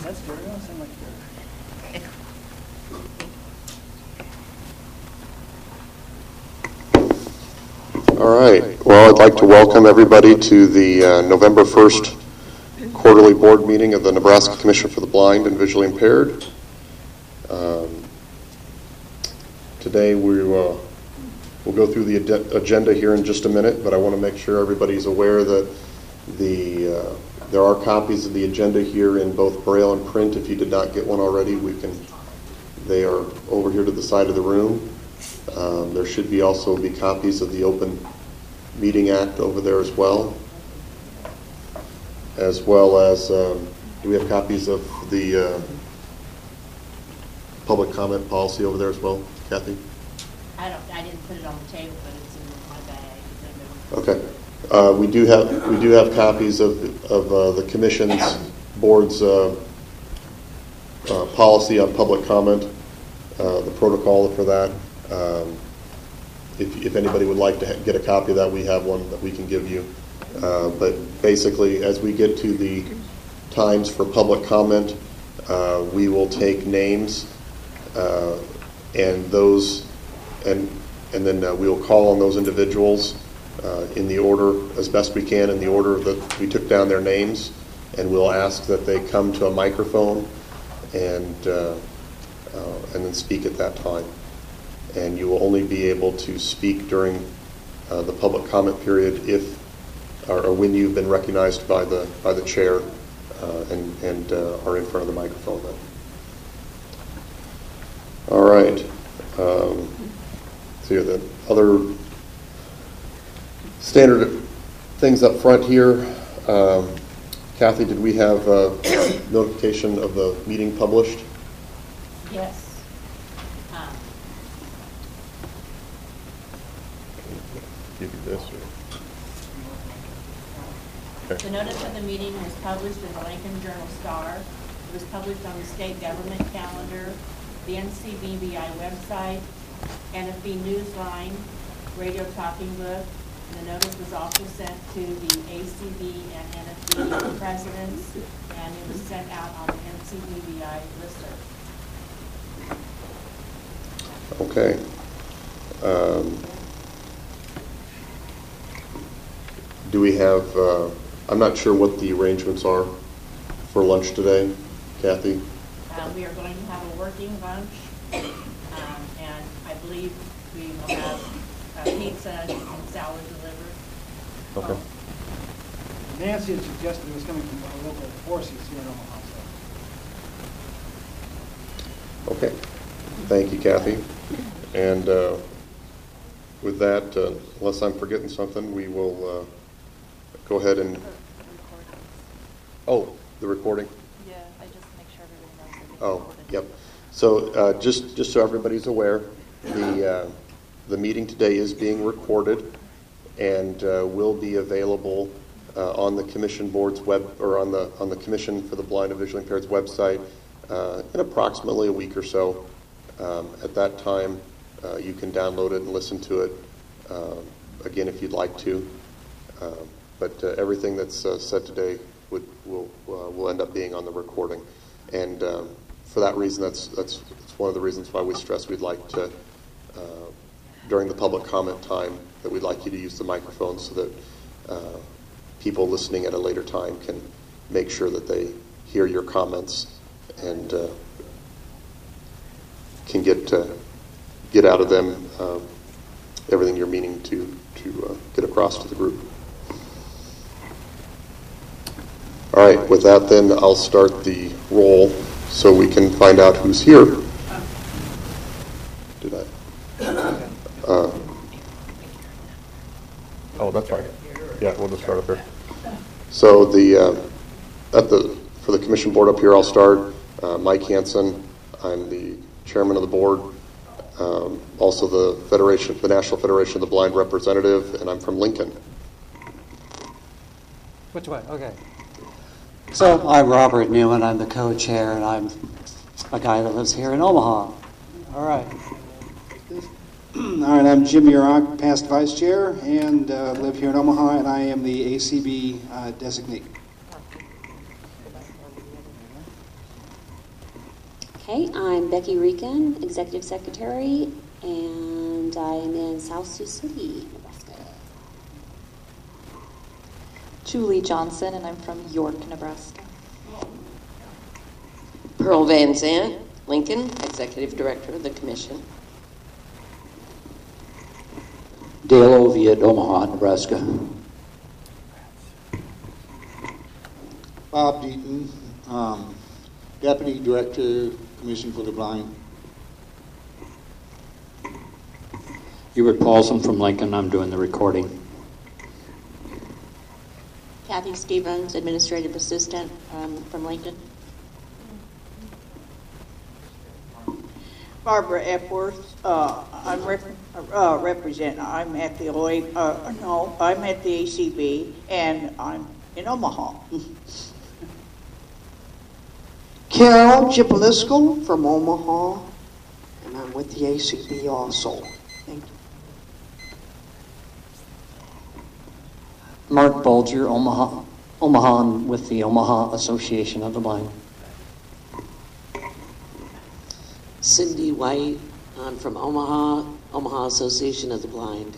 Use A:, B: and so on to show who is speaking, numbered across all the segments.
A: That's good. It don't sound like good.
B: All right. Well, I'd like to welcome everybody to the November 1st quarterly board meeting of the Nebraska Commission for the Blind and Visually Impaired. Today we'll go through the agenda here in just a minute, but I want to make sure everybody's aware that there are copies of the agenda here in both Braille and print. If you did not get one already, they are over here to the side of the room. There should also be copies of the Open Meeting Act over there as well as do we have copies of the public comment policy over there as well, Kathy?
C: I didn't put it on the table, but it's in my bag.
B: Okay. We do have copies of the Commission's board's policy on public comment, the protocol for that. If anybody would like to get a copy of that, we have one that we can give you. But basically, as we get to the times for public comment, we will take names and then we will call on those individuals in the order, as best we can, in the order that we took down their names, and we'll ask that they come to a microphone and then speak at that time. And you will only be able to speak during the public comment period if or when you've been recognized by the chair and are in front of the microphone then. All right. So the other standard things up front here. Kathy, did we have notification of the meeting published?
C: Yes.
B: Give you this.
C: The notice of the meeting was published in the Lincoln Journal-Star. It was published on the state government calendar, the NCBVI website, NFB Newsline, Radio Talking Book. And the notice was also sent to the ACB and NFB presidents, and it was sent out on the NCBVI listserv.
B: Okay. Do we have, I'm not sure what the arrangements are for lunch today, Kathy?
C: We are going to have a working lunch, and I believe we will have pizza and salad delivered.
B: Okay.
A: Nancy had suggested it was coming from a local forces here in Omaha.
B: Okay. Thank you, Kathy. And with that, unless I'm forgetting something, we will go ahead and... Oh, the recording?
D: Yeah, I just make sure everybody knows that it's recorded.
B: Yep. So just so everybody's aware, the meeting today is being recorded and will be available on the Commission Board's web, or on the Commission for the Blind and Visually Impaired's website in approximately a week or so. At that time, you can download it and listen to it again if you'd like to. But everything that's said today will end up being on the recording, and for that reason, that's one of the reasons why we stress we'd like to during the public comment time that we'd like you to use the microphone so that people listening at a later time can make sure that they hear your comments and can get out of them everything you're meaning to get across to the group. All right, with that then, I'll start the roll so we can find out who's here. Did I? Oh, that's right. Yeah, we'll just start up here. So for the commission board up here, I'll start. Mike Hansen, I'm the chairman of the board. Also the National Federation of the Blind representative, and I'm from Lincoln.
E: Which way? Okay. So I'm Robert Newman. I'm the co-chair, and I'm a guy that lives here in Omaha. All right.
F: All right, I'm Jim Yurok, past vice chair, and live here in Omaha, and I am the ACB designee.
G: Okay, I'm Becky Rican, Executive Secretary, and I'm in South Sioux City, Nebraska.
D: Julie Johnson, and I'm from York, Nebraska.
H: Pearl Van Zandt, Lincoln, Executive Director of the Commission.
I: Dale Oviatt, Omaha, Nebraska.
J: Bob Deaton, Deputy Director, Commission for the Blind.
I: Hubert Paulson from Lincoln. I'm doing the recording.
C: Kathy Stevens, Administrative Assistant from Lincoln.
K: Barbara Epworth, I'm I'm at the I'm at the ACB, and I'm in Omaha.
L: Carol Jipalisco from Omaha, and I'm with the ACB also. Thank you.
E: Mark Bulger, Omaha, I'm with the Omaha Association of the Blind.
H: Cindy White, I'm from Omaha, Omaha Association of the Blind.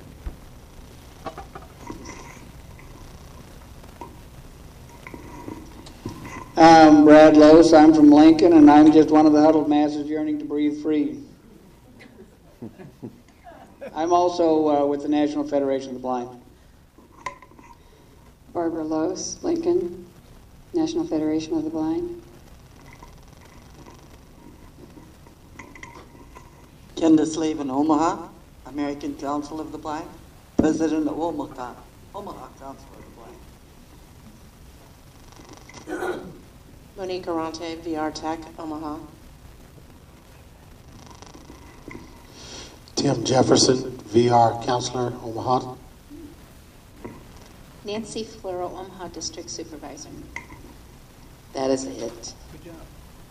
F: Brad Lose, I'm from Lincoln, and I'm just one of the huddled masses yearning to breathe free. I'm also with the National Federation of the Blind.
M: Barbara Lose, Lincoln, National Federation of the Blind.
L: Candace Levin, Omaha, American Council of the Blind, President of Omaha Council of the Blind.
H: Monique Arante, VR Tech, Omaha.
N: Tim Jefferson, VR Counselor, Omaha.
M: Nancy Fleur, Omaha District Supervisor.
H: That is it.
A: Good job.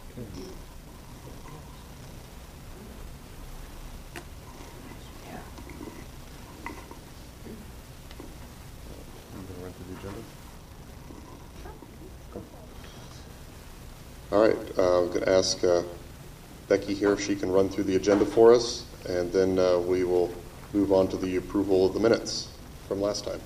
B: All right, I'm going to ask Becky here if she can run through the agenda for us, and then we will move on to the approval of the minutes from last time.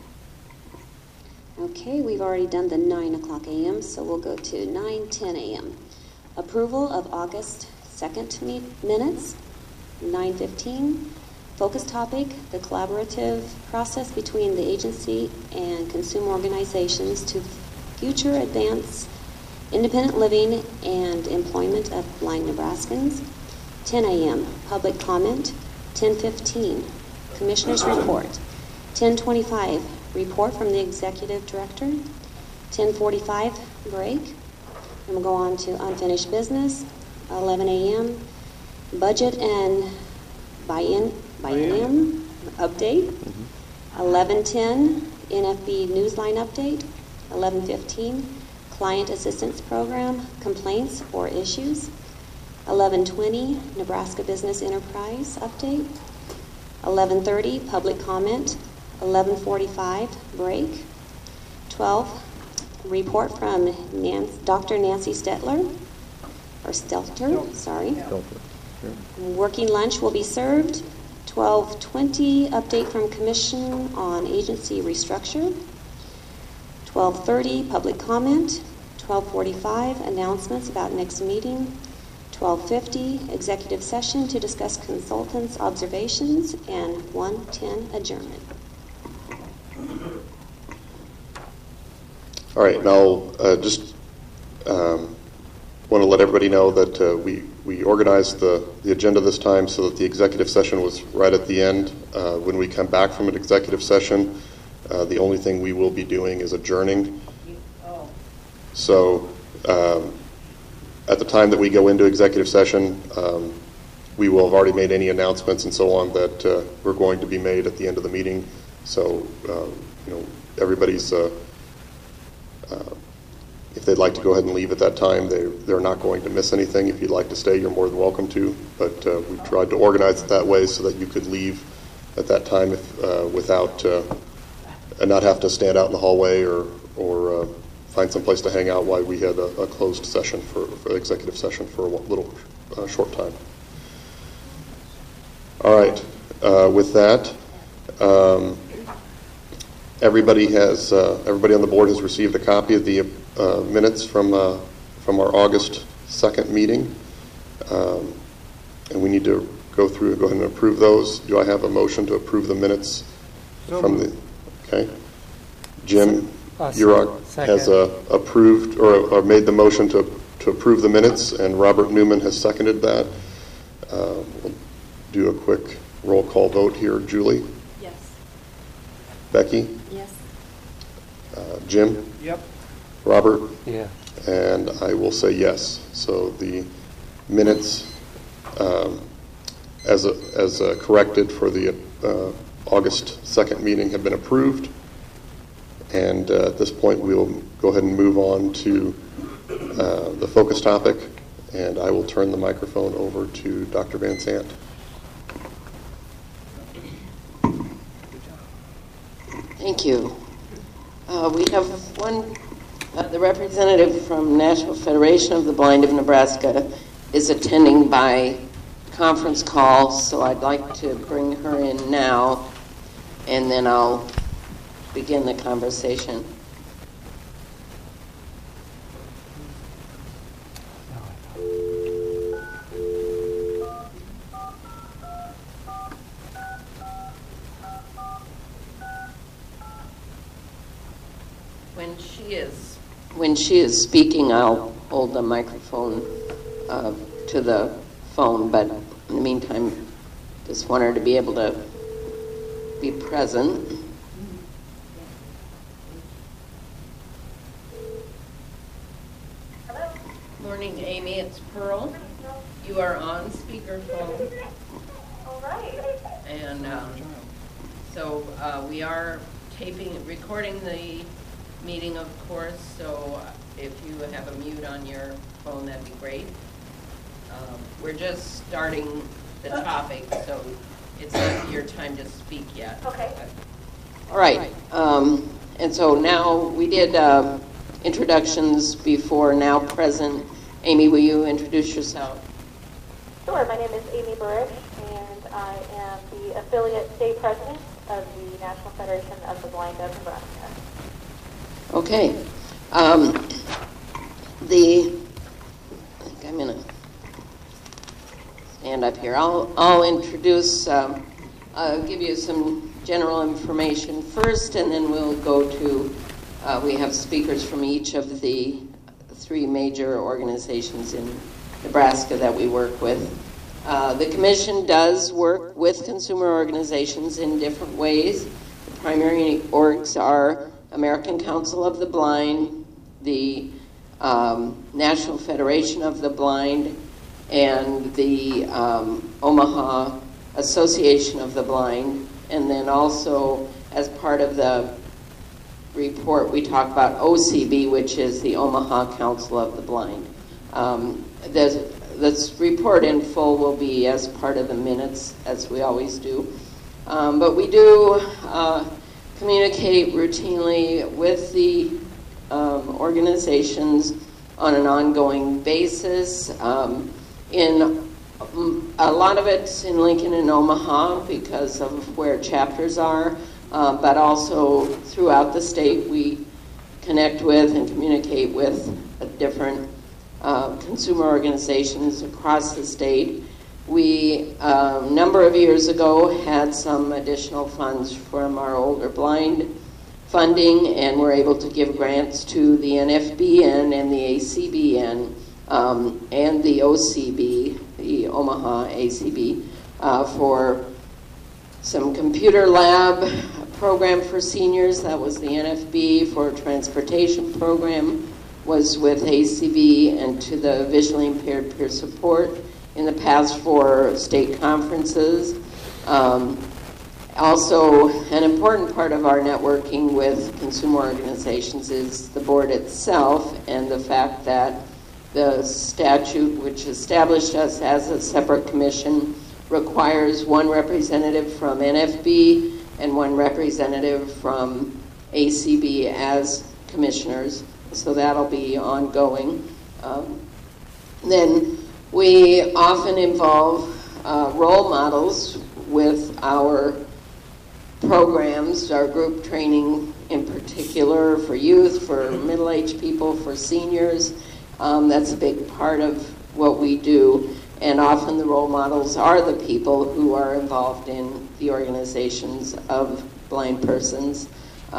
G: Okay, we've already done the 9 o'clock a.m., so we'll go to 9:10 a.m. Approval of August 2nd minutes, 9:15. Focus topic, the collaborative process between the agency and consumer organizations to future advance independent living and employment of blind Nebraskans. 10 a.m., public comment. 10:15, commissioner's report. 10:25, report from the executive director. 10:45, break. And we'll go on to unfinished business. 11 a.m., budget and biennium update. 11:10, NFB Newsline update. 11:15, Client Assistance Program, complaints or issues. 11:20, Nebraska Business Enterprise update. 11:30, public comment. 11:45, break. 12, report from Dr. Nancy Stelter, sorry. Working lunch will be served. 12:20, update from Commission on Agency Restructure. 12:30, public comment. 12:45, announcements about next meeting. 12:50, executive session to discuss consultants' observations, and 1:10, adjournment.
B: All right, now just want to let everybody know that we organized the agenda this time so that the executive session was right at the end. When we come back from an executive session, the only thing we will be doing is adjourning. So at the time that we go into executive session, we will have already made any announcements and so on that were going to be made at the end of the meeting. So, everybody's, if they'd like to go ahead and leave at that time, they're not going to miss anything. If you'd like to stay, you're more than welcome to. But we tried to organize it that way so that you could leave at that time without and not have to stand out in the hallway or find some place to hang out while we had a closed session for executive session for a little short time. All right. With that, everybody on the board has received a copy of the minutes from our August 2nd meeting, and we need to go ahead and approve those. Do I have a motion to approve the minutes from the? Okay. Jim Urach has approved or made the motion to approve the minutes, and Robert Newman has seconded that. We'll do a quick roll call vote here. Julie?
C: Yes.
B: Becky?
C: Yes.
B: Jim?
A: Yep.
B: Robert?
E: Yeah.
B: And I will say yes. So the minutes, as corrected for the August 2nd meeting, have been approved. And at this point, we'll go ahead and move on to the focus topic. And I will turn the microphone over to Dr. Van Sant.
O: Thank you. We have the representative from National Federation of the Blind of Nebraska is attending by conference call, so I'd like to bring her in now, and then I'll begin the conversation. When she is speaking, I'll hold the microphone to the phone, but in the meantime, just want her to be able to be present. Morning, Amy. It's Pearl. You are on speakerphone.
P: All right.
O: And so we are recording the meeting, of course, so if you have a mute on your phone, that'd be great. We're just starting the topic, so it's not your time to speak yet.
P: Okay.
O: All right. And so now we did introductions before, now present. Amy, will you introduce yourself?
P: Sure. My name is Amy Burrish, and I am the affiliate state president of the National Federation of the Blind of Nebraska.
O: Okay. I think I'm going to stand up here. I'll introduce, give you some general information first, and then we'll go to, we have speakers from each of the 3 major organizations in Nebraska that we work with. The Commission does work with consumer organizations in different ways. The primary orgs are American Council of the Blind, the National Federation of the Blind, and the Omaha Association of the Blind. And then also, as part of the report, we talk about OCB, which is the Omaha Council of the Blind. This report in full will be as part of the minutes, as we always do. But we do communicate routinely with the organizations on an ongoing basis. In a lot of it's in Lincoln and Omaha because of where chapters are, but also throughout the state we connect with and communicate with different consumer organizations across the state. We, a number of years ago, had some additional funds from our older blind funding, and were able to give grants to the NFBN and the ACBN and the OCB, the Omaha ACB, for some computer lab program for seniors. That was the NFB. For transportation program was with ACB, and to the visually impaired peer support in the past for state conferences. Also, an important part of our networking with consumer organizations is the board itself, and the fact that the statute, which established us as a separate commission, requires 1 representative from NFB and 1 representative from ACB as commissioners. so that'll be ongoing. Then we often involve role models with our programs, our group training in particular for youth, for middle-aged people, for seniors. That's a big part of what we do. And often the role models are the people who are involved in the organizations of blind persons.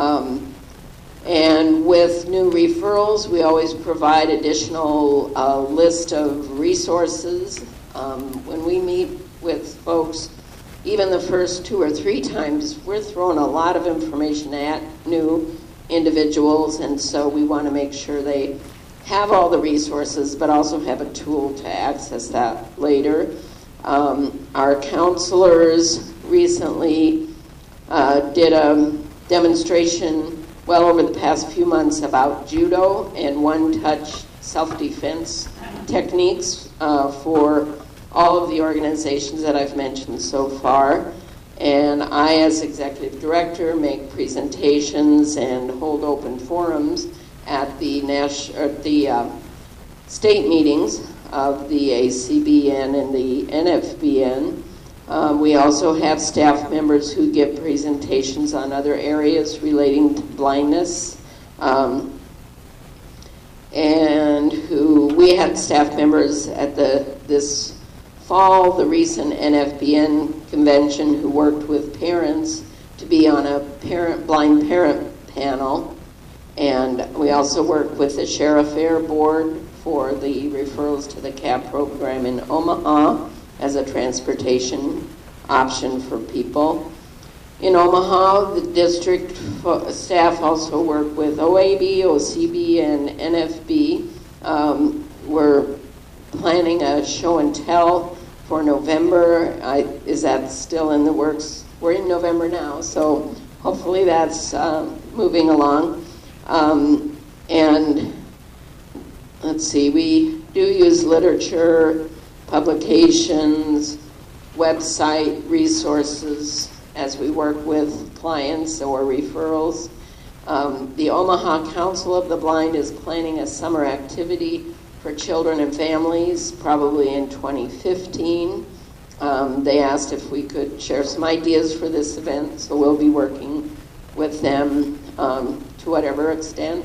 O: And with new referrals, we always provide additional list of resources. When we meet with folks, even the first 2 or 3 times, we're throwing a lot of information at new individuals, and so we want to make sure they have all the resources, but also have a tool to access that later. Our counselors recently did a demonstration well over the past few months about judo and one-touch self-defense techniques for all of the organizations that I've mentioned so far. And I, as executive director, make presentations and hold open forums at the state meetings of the ACBN and the NFBN. We also have staff members who give presentations on other areas relating to blindness. And we had staff members at this fall, the recent NFBN convention, who worked with parents to be on a blind parent panel. And we also work with the Sheriff Fair Board for the referrals to the CAP program in Omaha as a transportation option for people. In Omaha, the district staff also work with OAB, OCB, and NFB. We're planning a show and tell for November. Is that still in the works? We're in November now, so hopefully that's moving along. And let's see, we do use literature, publications, website resources as we work with clients or referrals. The Omaha Council of the Blind is planning a summer activity for children and families, probably in 2015. They asked if we could share some ideas for this event, so we'll be working with them to whatever extent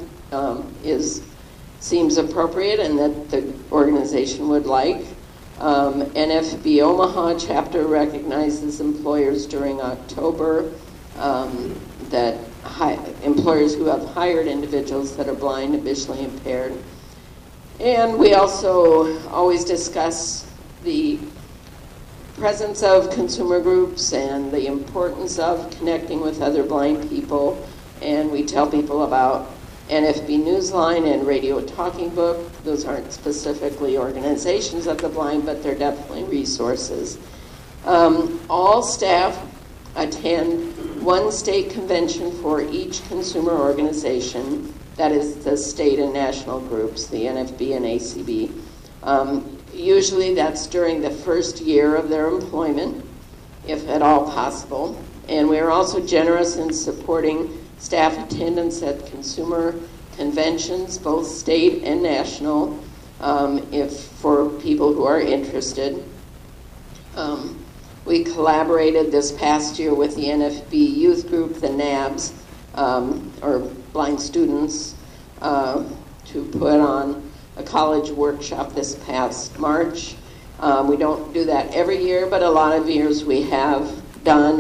O: seems appropriate and that the organization would like. NFB Omaha chapter recognizes employers during October that employers who have hired individuals that are blind and visually impaired. And we also always discuss the presence of consumer groups and the importance of connecting with other blind people. And we tell people about NFB Newsline and Radio Talking Book. Those aren't specifically organizations of the blind, but they're definitely resources. All staff attend one state convention for each consumer organization. That is the state and national groups, the NFB and ACB. Usually that's during the first year of their employment, if at all possible. And we're also generous in supporting staff attendance at consumer conventions, both state and national, for people who are interested. We collaborated this past year with the NFB youth group, the NABs, or blind students, to put on a college workshop this past March. We don't do that every year, but a lot of years we have done,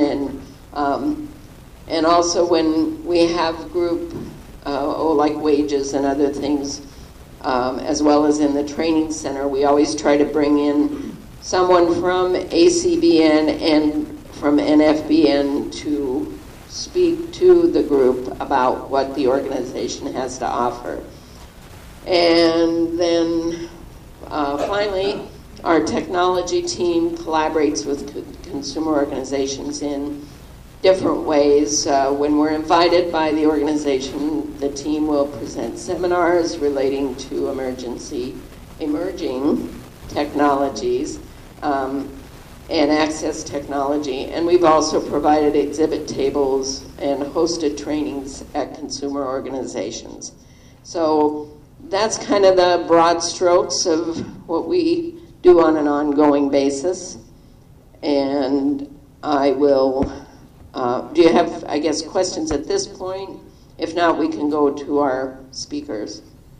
O: and also when we have group, like wages and other things, as well as in the training center, we always try to bring in someone from ACBN and from NFBN to speak to the group about what the organization has to offer. And then finally, our technology team collaborates with consumer organizations in different ways. When we're invited by the organization, the team will present seminars relating to emerging technologies and access technology. And we've also provided exhibit tables and hosted trainings at consumer organizations. So that's kind of the broad strokes of what we do on an ongoing basis. And I will, do you have, I guess, questions at this point? If not, we can go to our speakers.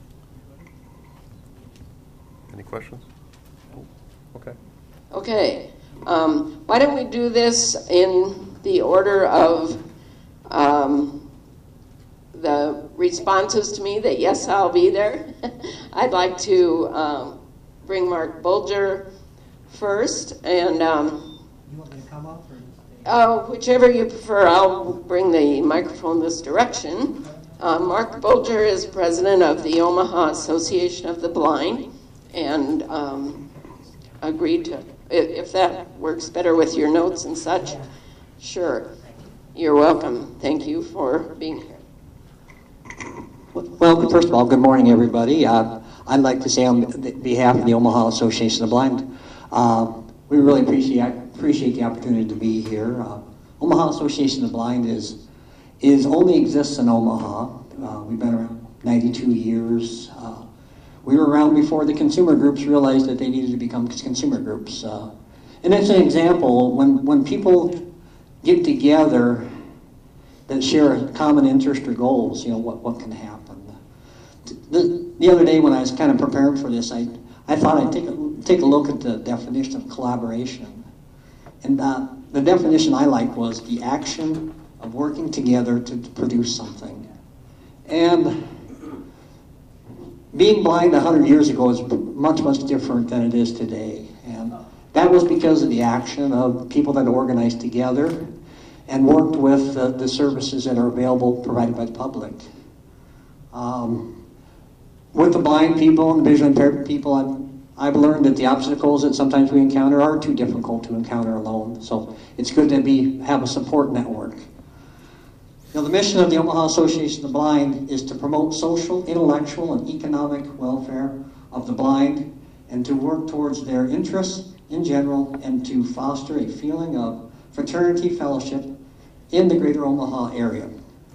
B: Any questions? Okay.
O: Okay. Why don't we do this in the order of the responses to me that yes, I'll be there. I'd like to bring Mark Bulger first, and
A: You want me to come up or?
O: Whichever you prefer. I'll bring the microphone this direction. Mark Bulger is president of the Omaha Association of the Blind, and agreed to, if that works better with your notes and such, sure. You're welcome. Thank you for being here.
Q: Well, first of all, good morning, everybody. I'd like to say on behalf of the Omaha Association of the Blind, we really appreciate the opportunity to be here. Omaha Association of the Blind only exists in Omaha. We've been around 92 years. We were around before the consumer groups realized that they needed to become consumer groups. And it's an example, when people get together that share a common interest or goals, what can happen. The other day when I was kind of preparing for this, I thought I'd take a look at the definition of collaboration. And the definition I liked was the action of working together to produce something. And being blind 100 years ago is much, much different than it is today. And that was because of the action of people that organized together and worked with the services that are available, provided by the public. With the blind people and the visually impaired people, I've learned that the obstacles that sometimes we encounter are too difficult to encounter alone. So it's good to have a support network. The mission of the Omaha Association of the Blind is to promote social, intellectual, and economic welfare of the blind and to work towards their interests in general and to foster a feeling of fraternity fellowship in the greater Omaha area.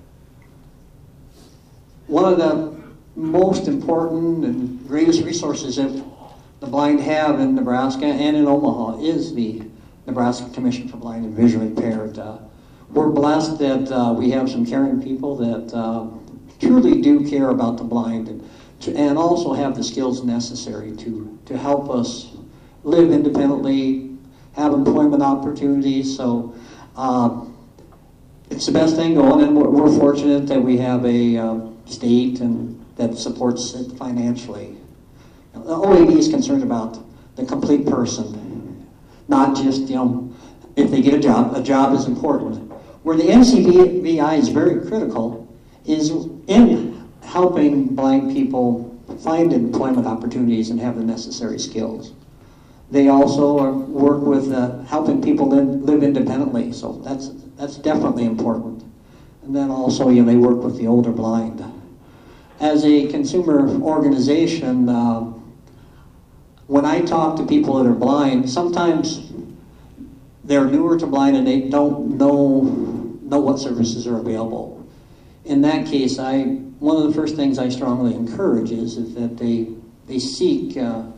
Q: One of the most important and greatest resources that the blind have in Nebraska and in Omaha is the Nebraska Commission for Blind and Visually Impaired. We're blessed that we have some caring people that truly do care about the blind and also have the skills necessary to help us live independently, have employment opportunities. So it's the best thing going, and we're fortunate that we have a state that supports it financially. The OAB is concerned about the complete person, not just, if they get a job. A job is important. Where the NCBI is very critical is in helping blind people find employment opportunities and have the necessary skills. They also work with helping people live independently, so that's definitely important. And then also, they work with the older blind. As a consumer organization, when I talk to people that are blind, sometimes they're newer to blind and they don't know what services are available. In that case, one of the first things I strongly encourage is that they seek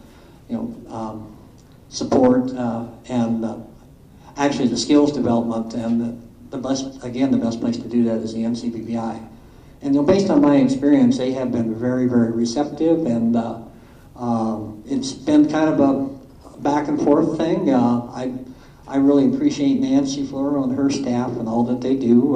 Q: support and actually the skills development, and the best place to do that is the NCBI. And based on my experience, they have been very, very receptive, and it's been kind of a back and forth thing. I really appreciate Nancy Fleur and her staff and all that they do.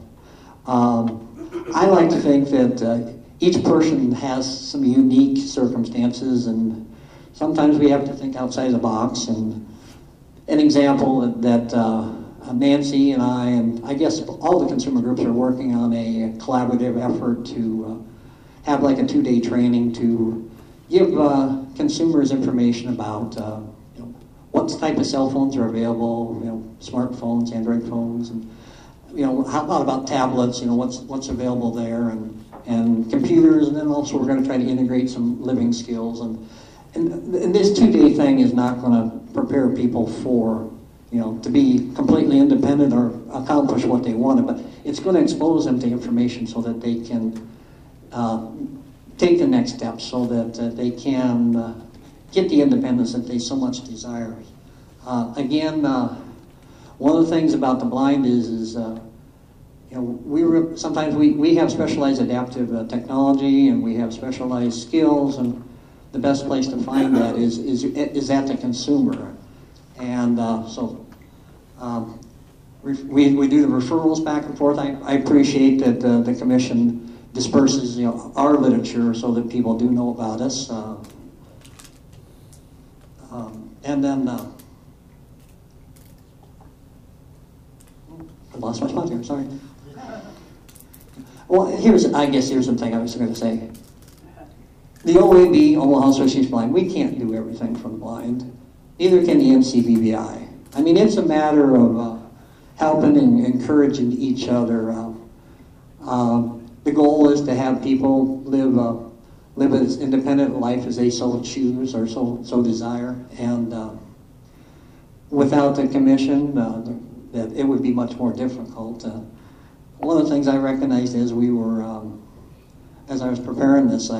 Q: I like to think that each person has some unique circumstances, and sometimes we have to think outside the box. And an example that Nancy and I guess all the consumer groups are working on a collaborative effort to have like a 2-day training to give consumers information about what type of cell phones are available, smartphones, Android phones, and how about tablets, what's available there, and computers, and then also we're going to try to integrate some living skills, and this 2-day thing is not going to prepare people for to be completely independent or accomplish what they wanted, but it's going to expose them to information so that they can take the next step so that they can get the independence that they so much desire. Again, one of the things about the blind is sometimes we have specialized adaptive technology and we have specialized skills, and the best place to find that is at the consumer. And we do the referrals back and forth. I appreciate that the commission disperses our literature so that people do know about us. And then I lost my spot here. Sorry. Well, I guess here's the thing I was going to say. The OAB, Omaha Association of Blind, we can't do everything for the blind. Neither can the NCBBI. I mean, it's a matter of helping and encouraging each other. The goal is to have people live as independent life as they so choose or so desire. And without the commission, that it would be much more difficult. One of the things I recognized as as I was preparing this,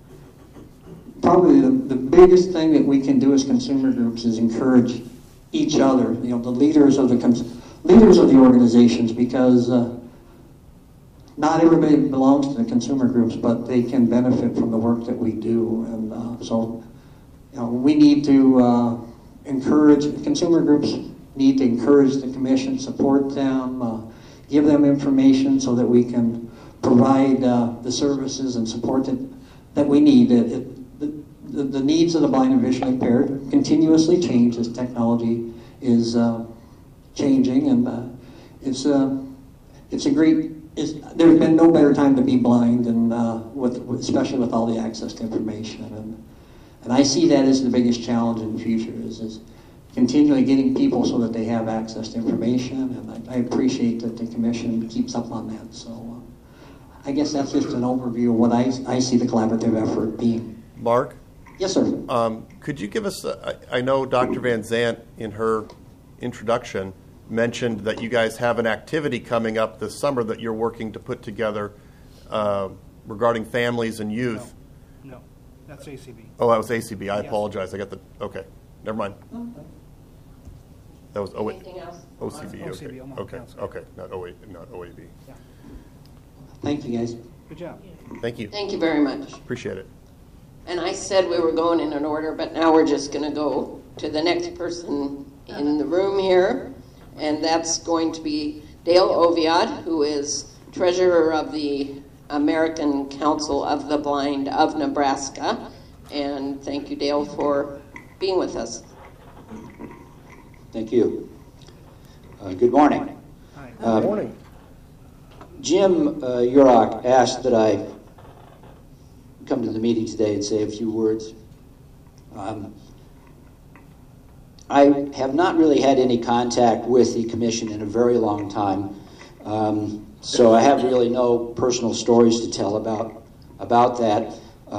Q: probably the biggest thing that we can do as consumer groups is encourage each other, the leaders of the organizations, because not everybody belongs to the consumer groups, but they can benefit from the work that we do. And so we need to encourage, consumer groups need to encourage the commission, support them, give them information so that we can provide the services and support that we need. The needs of the blind and visually impaired continuously change as technology is changing, and it's a great. There's been no better time to be blind, and especially with all the access to information, and I see that as the biggest challenge in the future is continually getting people so that they have access to information, and I appreciate that the commission keeps up on that. So I guess that's just an overview of what I see the collaborative effort being.
B: Mark?
Q: Yes, sir.
B: Could you give us, I know Dr. Van Zant in her introduction mentioned that you guys have an activity coming up this summer that you're working to put together regarding families and youth.
A: No, that's ACB.
B: Oh, that was ACB. I apologize. I got okay. Never mind.
A: Okay.
B: That was
C: Anything else?
B: OCB.
A: OCB,
B: Okay. Not OAB.
A: Yeah.
Q: Thank you, guys.
A: Good job.
B: Thank you.
C: Thank you very much.
B: Appreciate it.
C: And I said we were going in an order, but now we're just going to go to the next person in the room here, and that's going to be Dale Oviatt, who is treasurer of the American Council of the Blind of Nebraska. And thank you, Dale, for being with us.
R: Thank you. Good morning.
A: Hi.
B: Good morning.
R: Jim Urach asked that I come to the meeting today and say a few words. I have not really had any contact with the commission in a very long time, so I have really no personal stories to tell about that.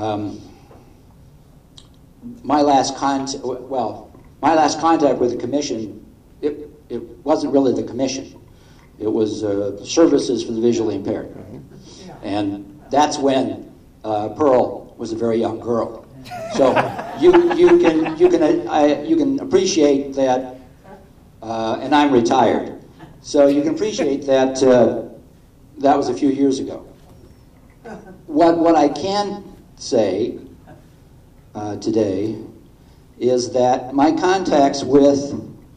R: My last contact with the commission, it wasn't really the commission. It was services for the visually impaired, and that's when Pearl was a very young girl. So you can appreciate that, and I'm retired, so you can appreciate that that was a few years ago. What I can say today is that my contacts with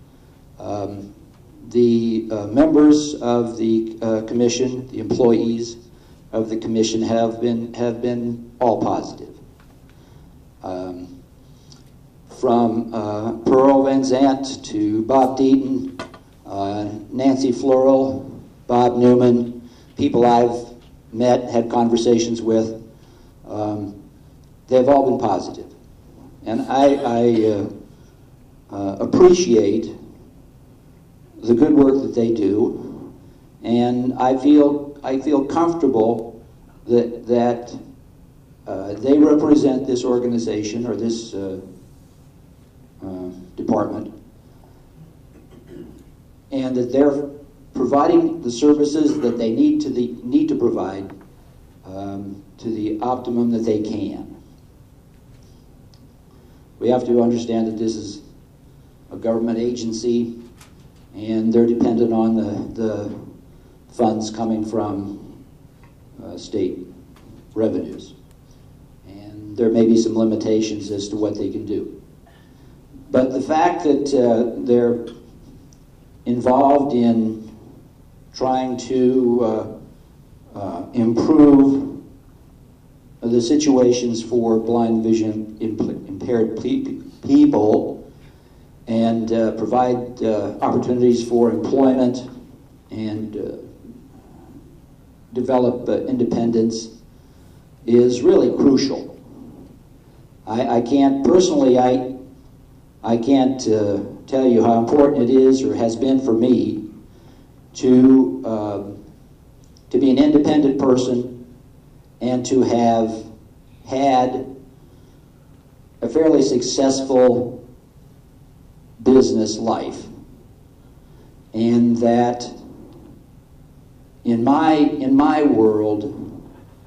R: the members of the commission, the employees of the commission, have been all positive. From Pearl Van Zant to Bob Deaton, Nancy Fleural, Bob Newman, people I've met, had conversations with, they've all been positive. And I appreciate the good work that they do, and I feel comfortable that they represent this organization or this department, and that they're providing the services that they need to provide to the optimum that they can. We have to understand that this is a government agency, and they're dependent on the funds coming from state revenues. And there may be some limitations as to what they can do. But the fact that they're involved in trying to improve the situations for blind vision impaired people and provide opportunities for employment and develop independence is really crucial. I can't personally, I can't tell you how important it is or has been for me to be an independent person and to have had a fairly successful business life, and that in my world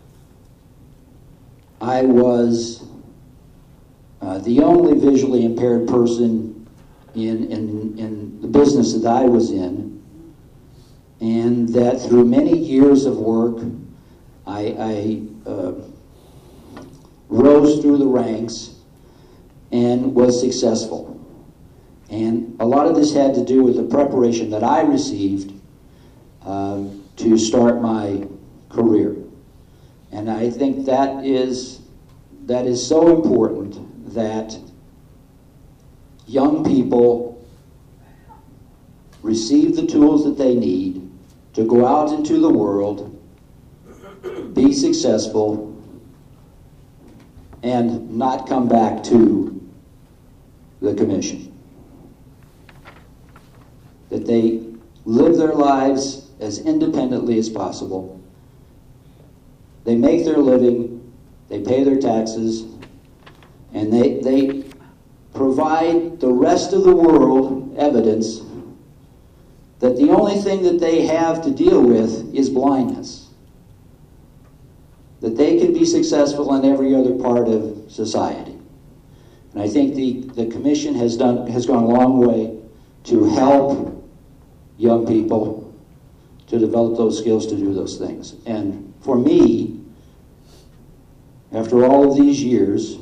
R: I was the only visually impaired person in the business that I was in, and that through many years of work I rose through the ranks and was successful. And a lot of this had to do with the preparation that I received to start my career. And I think that is so important, that young people receive the tools that they need to go out into the world, be successful, and not come back to the commission. That they live their lives as independently as possible. They make their living, they pay their taxes, and they provide the rest of the world evidence that the only thing that they have to deal with is blindness. That they can be successful in every other part of society. And I think the commission has gone a long way to help young people to develop those skills to do those things. And for me, after all of these years,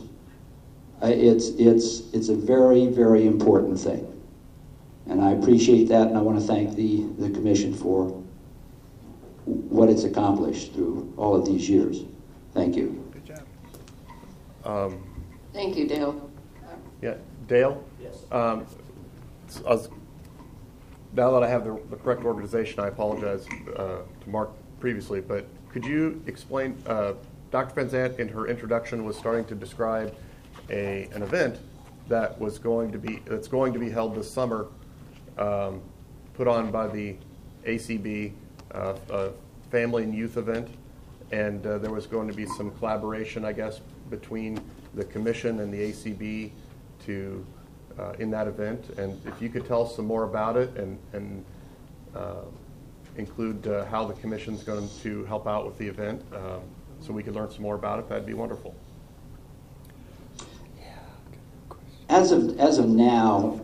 R: it's a very, very important thing. And I appreciate that, and I want to thank the commission for what it's accomplished through all of these years. Thank you.
B: Good job.
O: Thank you, Dale.
B: Yeah, Dale?
S: Yes.
B: Now that I have the correct organization, I apologize to Mark previously, but could you explain, Dr. Van Zandt in her introduction was starting to describe an event that's going to be held this summer, put on by the ACB, a family and youth event, and there was going to be some collaboration, I guess, between the commission and the ACB to in that event. And if you could tell us some more about it and include how the commission's going to help out with the event, so we could learn some more about it, that'd be wonderful.
R: As of now,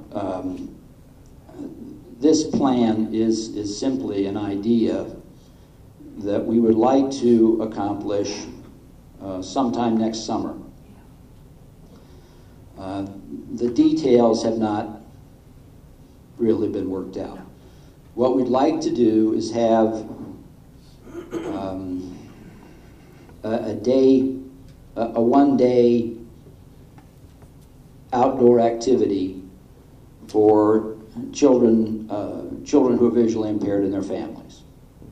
R: this plan is simply an idea that we would like to accomplish sometime next summer. The details have not really been worked out. What we'd like to do is have a one-day outdoor activity for children who are visually impaired and their families.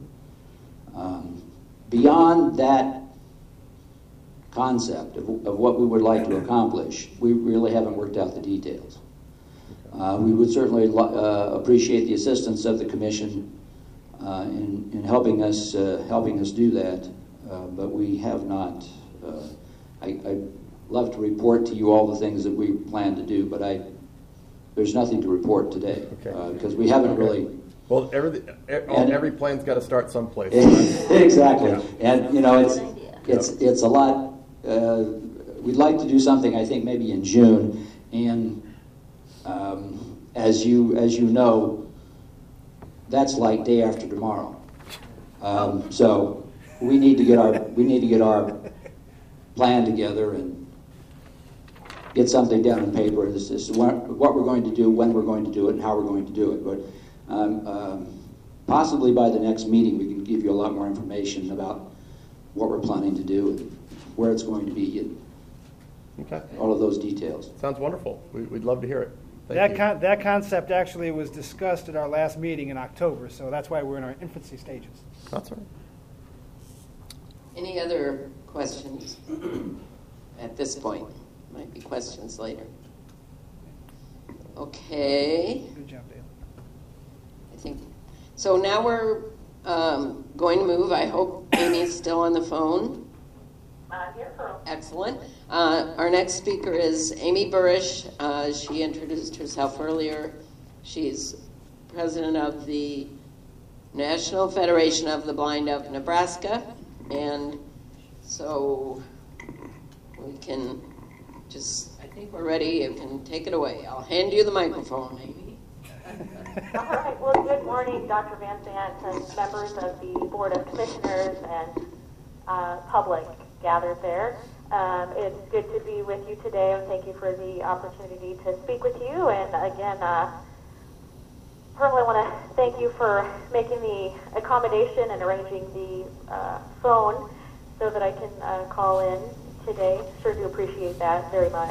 R: Beyond that concept of what we would like to accomplish, we really haven't worked out the details. We would certainly appreciate the assistance of the commission in helping us do that, but we have not. I'd love to report to you all the things that we plan to do, but there's nothing to report today because we haven't really.
B: Well, every plan's got to start someplace.
R: Exactly,
B: Yeah.
R: and it's a lot. We'd like to do something, I think, maybe in June, and as you know, that's like day after tomorrow. So we need to get our plan together and get something down on paper. This is what we're going to do, when we're going to do it, and how we're going to do it. But possibly by the next meeting, we can give you a lot more information about what we're planning to do and where it's going to be and all of those details.
S: Sounds wonderful. We'd love to hear it. Thank you.
A: That concept actually was discussed at our last meeting in October, so that's why we're in our infancy stages.
S: That's right.
O: Any other questions at this point? Might be questions later. Okay.
A: Good job, Dale.
O: I think so. Now we're going to move. I hope Amy's still on the phone.
P: Here, Pearl.
O: Excellent. Our next speaker is Amy Burish. She introduced herself earlier. She's president of the National Federation of the Blind of Nebraska. And so we can just, I think we're ready. You can take it away. I'll hand you the microphone, Amy.
P: All right. Well, good morning, Dr. Van Zandt and members of the Board of Commissioners and public gathered there. It's good to be with you today, and thank you for the opportunity to speak with you. And again, Pearl, I want to thank you for making the accommodation and arranging the phone so that I can call in today. Sure do appreciate that very much.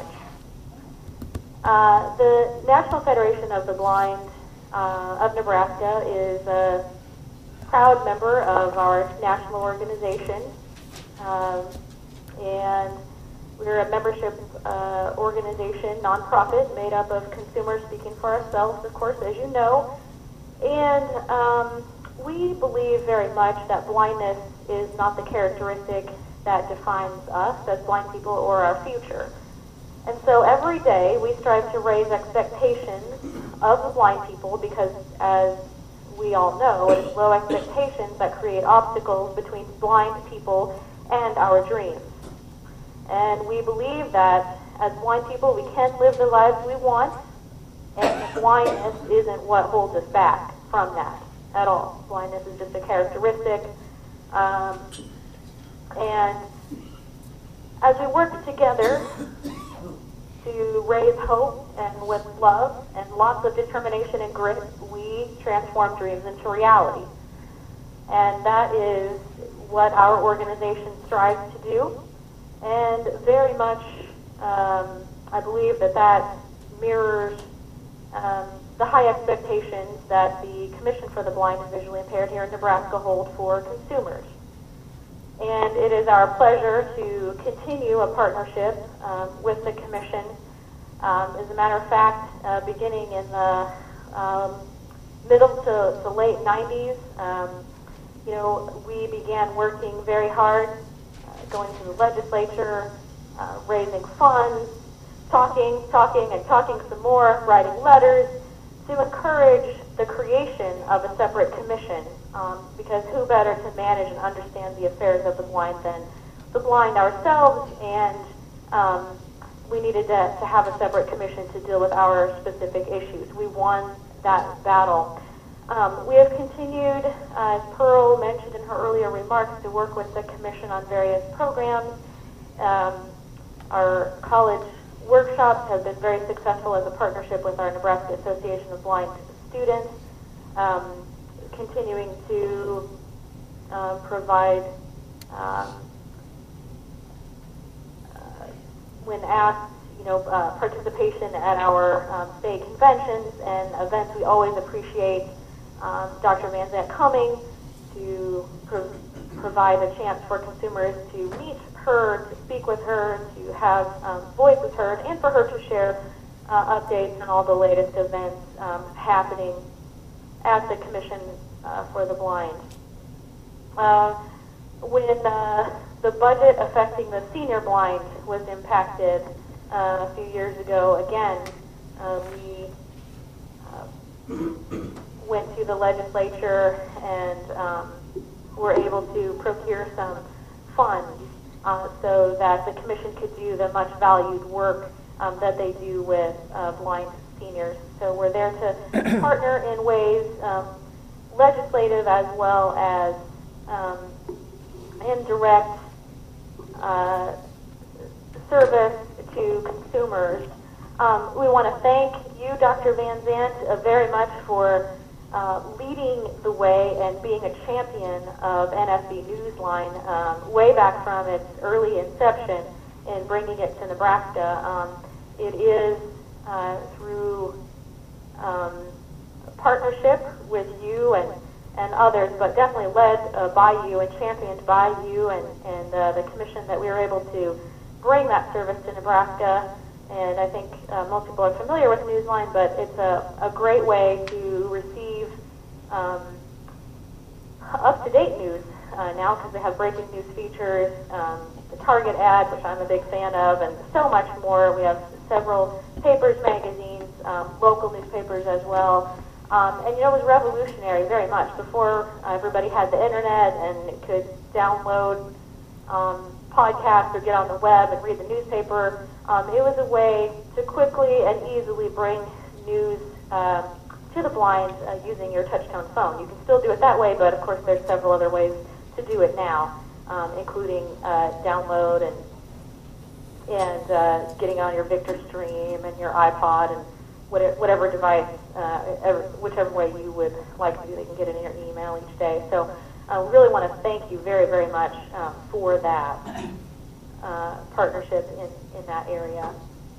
P: The National Federation of the Blind of Nebraska is a proud member of our national organization. And we're a membership organization, nonprofit, made up of consumers speaking for ourselves, of course, as you know. And we believe very much that blindness is not the characteristic that defines us as blind people or our future. And so every day we strive to raise expectations of the blind people because, as we all know, it's low expectations that create obstacles between blind people and our dreams. And we believe that as blind people we can live the lives we want, and blindness isn't what holds us back from that at all. Blindness is just a characteristic. And as we work together to raise hope and with love and lots of determination and grit, we transform dreams into reality. And that is what our organization strives to do. And very much, I believe that mirrors the high expectations that the Commission for the Blind and Visually Impaired here in Nebraska hold for consumers. And it is our pleasure to continue a partnership with the Commission. As a matter of fact, beginning in the middle to late 90s, we began working very hard, going to the legislature, raising funds, talking some more, writing letters to encourage the creation of a separate commission, because who better to manage and understand the affairs of the blind than the blind ourselves, and we needed to have a separate commission to deal with our specific issues. We won that battle. We have continued, as Pearl mentioned in her earlier remarks, to work with the Commission on various programs. Our college workshops have been very successful as a partnership with our Nebraska Association of Blind Students, continuing to provide, when asked, participation at our state conventions and events. We always appreciate Dr. Van Zandt coming to provide a chance for consumers to meet her, to speak with her, to have voices heard, and for her to share updates on all the latest events happening at the Commission for the Blind. When the budget affecting the senior blind was impacted a few years ago, again, we went to the legislature and were able to procure some funds so that the commission could do the much valued work that they do with blind seniors. So we're there to partner in ways legislative as well as indirect service to consumers. We want to thank you, Dr. Van Zandt, very much for leading the way and being a champion of NFB Newsline way back from its early inception in bringing it to Nebraska. It is through partnership with you and others, but definitely led by you and championed by you and the commission that we were able to bring that service to Nebraska. And I think most people are familiar with Newsline, but it's a great way to receive up-to-date news now, because they have breaking news features, the Target ad, which I'm a big fan of, and so much more. We have several papers, magazines, local newspapers as well. And it was revolutionary very much. Before everybody had the internet and could download podcasts or get on the web and read the newspaper, it was a way to quickly and easily bring news to the blind using your touch-tone phone. You can still do it that way, but of course there's several other ways to do it now, including download and getting on your Victor Stream and your iPod and whatever device, whichever way you would like to do. They can get it in your email each day. So we really want to thank you very, very much for that partnership in that area.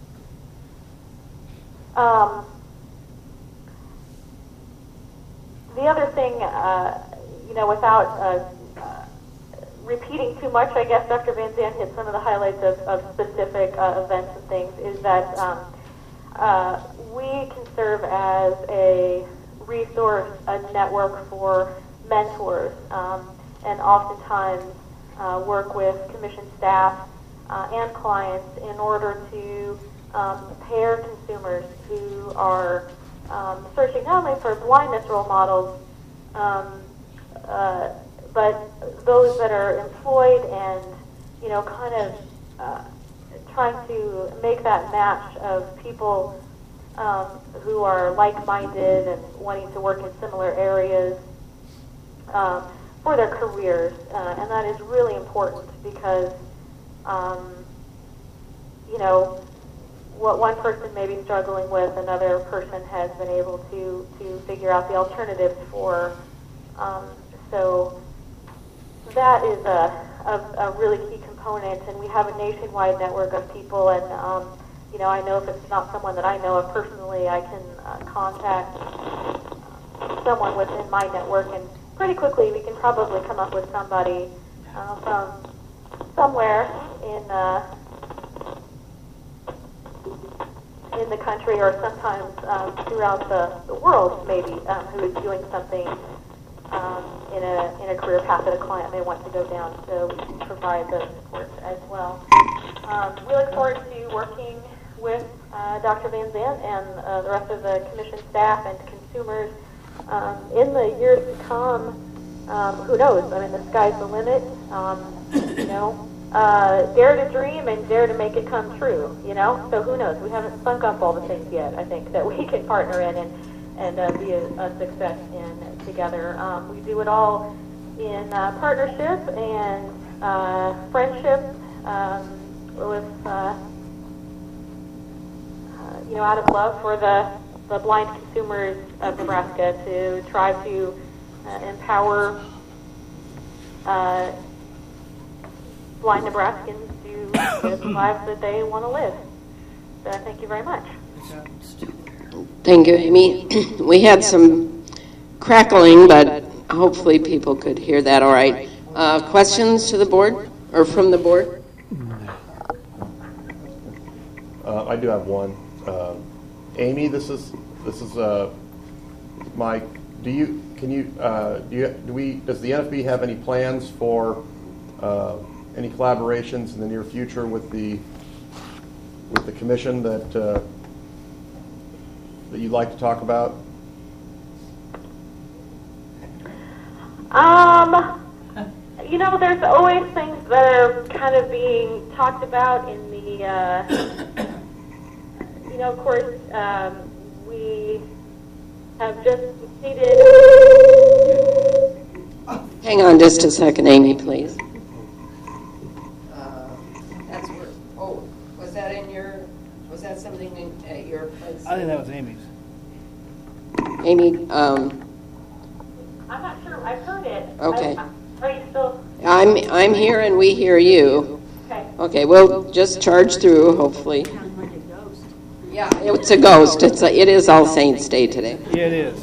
P: The other thing, without repeating too much, I guess Dr. Van Zandt hit some of the highlights of specific events and things, is that we can serve as a resource, a network for mentors, and oftentimes work with commission staff and clients in order to pair consumers who are searching not only for blindness role models, but those that are employed and, kind of trying to make that match of people who are like-minded and wanting to work in similar areas for their careers. And that is really important because, what one person may be struggling with, another person has been able to figure out the alternatives for. So that is a really key component, and we have a nationwide network of people, and I know if it's not someone that I know of personally, I can contact someone within my network, and pretty quickly we can probably come up with somebody from somewhere in the country, or sometimes throughout the world, maybe, who is doing something in a career path that a client may want to go down, so we can provide the support as well. We look forward to working with Dr. Van Zandt and the rest of the commission staff and consumers in the years to come. Who knows? I mean, the sky's the limit. Dare to dream and dare to make it come true, So who knows? We haven't spunk up all the things yet, I think, that we can partner in and be a success in together. We do it all in partnership and friendship with, out of love for the blind consumers of Nebraska, to try to empower blind Nebraskans to live the lives that they want to live. So thank you very much.
O: Thank you, Amy. We had some crackling, but hopefully people could hear that all right. Questions to the board or from the board?
S: I do have one. Amy, this is Mike. Does the NFB have any plans for any collaborations in the near future with the commission that you'd like to talk about?
P: There's always things that are kind of being talked about in the, of course, we have just completed.
O: Hang on just a second, Amy, please. That's where, was that something at your place?
A: I think that was Amy's.
O: Amy,
P: I'm not sure. I've heard it.
O: Okay.
P: Are you still?
O: I'm here and we hear you.
P: Okay.
O: Okay, we'll just charge through, hopefully. Yeah, it's a ghost. It is All Saints Day today.
A: Yeah, it is.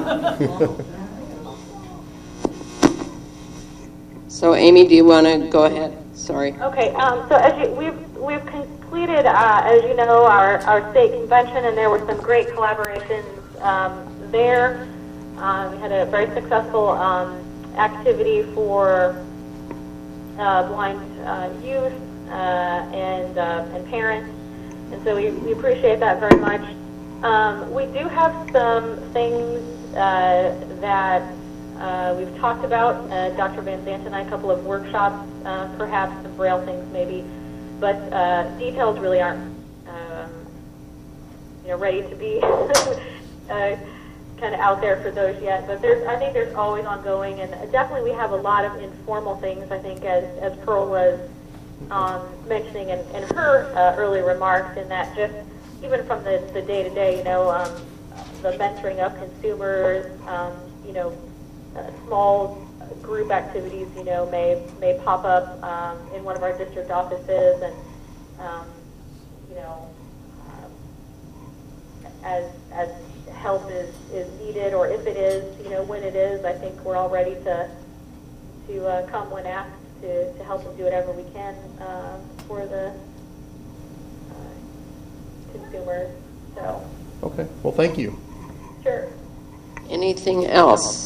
O: So, Amy, do you want to go ahead? Sorry.
P: Okay. So as we've completed, as you know, our state convention, and there were some great collaborations there. We had a very successful activity for blind youth and parents, and so we appreciate that very much. We do have some things that we've talked about. Dr. Van Zandt and I, a couple of workshops, perhaps some Braille things maybe, but details really aren't ready to be kind of out there for those yet. But I think there's always ongoing, and definitely we have a lot of informal things, I think, as Pearl was mentioning in her early remarks, in that just even from the day-to-day, the mentoring of consumers, small group activities, may pop up in one of our district offices, and as help is needed, or if it is, when it is, I think we're all ready to come when asked to help and do whatever we can for the consumers. So.
S: Okay. Well, thank you.
P: Sure.
O: Anything else?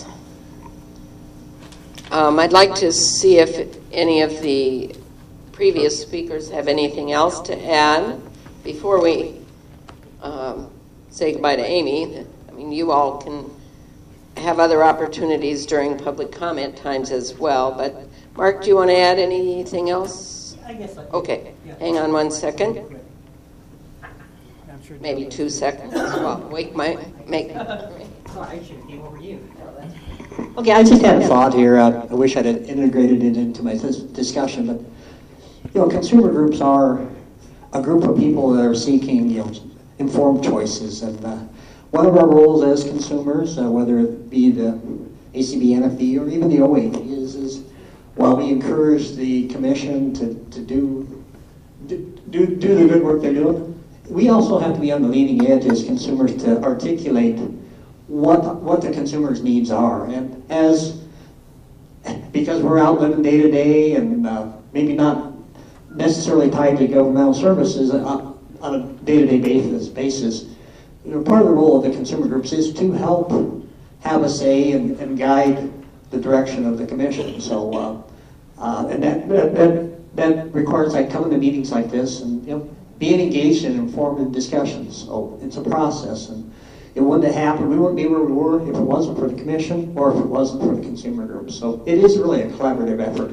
O: I'd like to see if any of the previous speakers have anything else to add before we say goodbye to Amy. I mean, you all can have other opportunities during public comment times as well. But Mark, do you want to add anything else?
T: I guess I could.
O: Okay.
T: Yeah.
O: Hang on 1 second. Maybe 2 seconds. Well, wait, make.
T: Sorry, I should have came over to you.
Q: Okay, I just had a thought here. I wish I'd integrated it into my discussion, but consumer groups are a group of people that are seeking informed choices, and one of our roles as consumers, whether it be the ACB, NFB, or even the OAB, is while we encourage the commission to do the good work they're doing, we also have to be on the leading edge as consumers to articulate what the consumer's needs are, and because we're out living day to day and maybe not necessarily tied to governmental services on a day-to-day basis, part of the role of the consumer groups is to help have a say and guide the direction of the commission. So, and that requires coming to meetings like this and being engaged in informed discussions. So it's a process, and it wouldn't have happened. We wouldn't be where we were if it wasn't for the commission or if it wasn't for the consumer groups. So it is really a collaborative effort.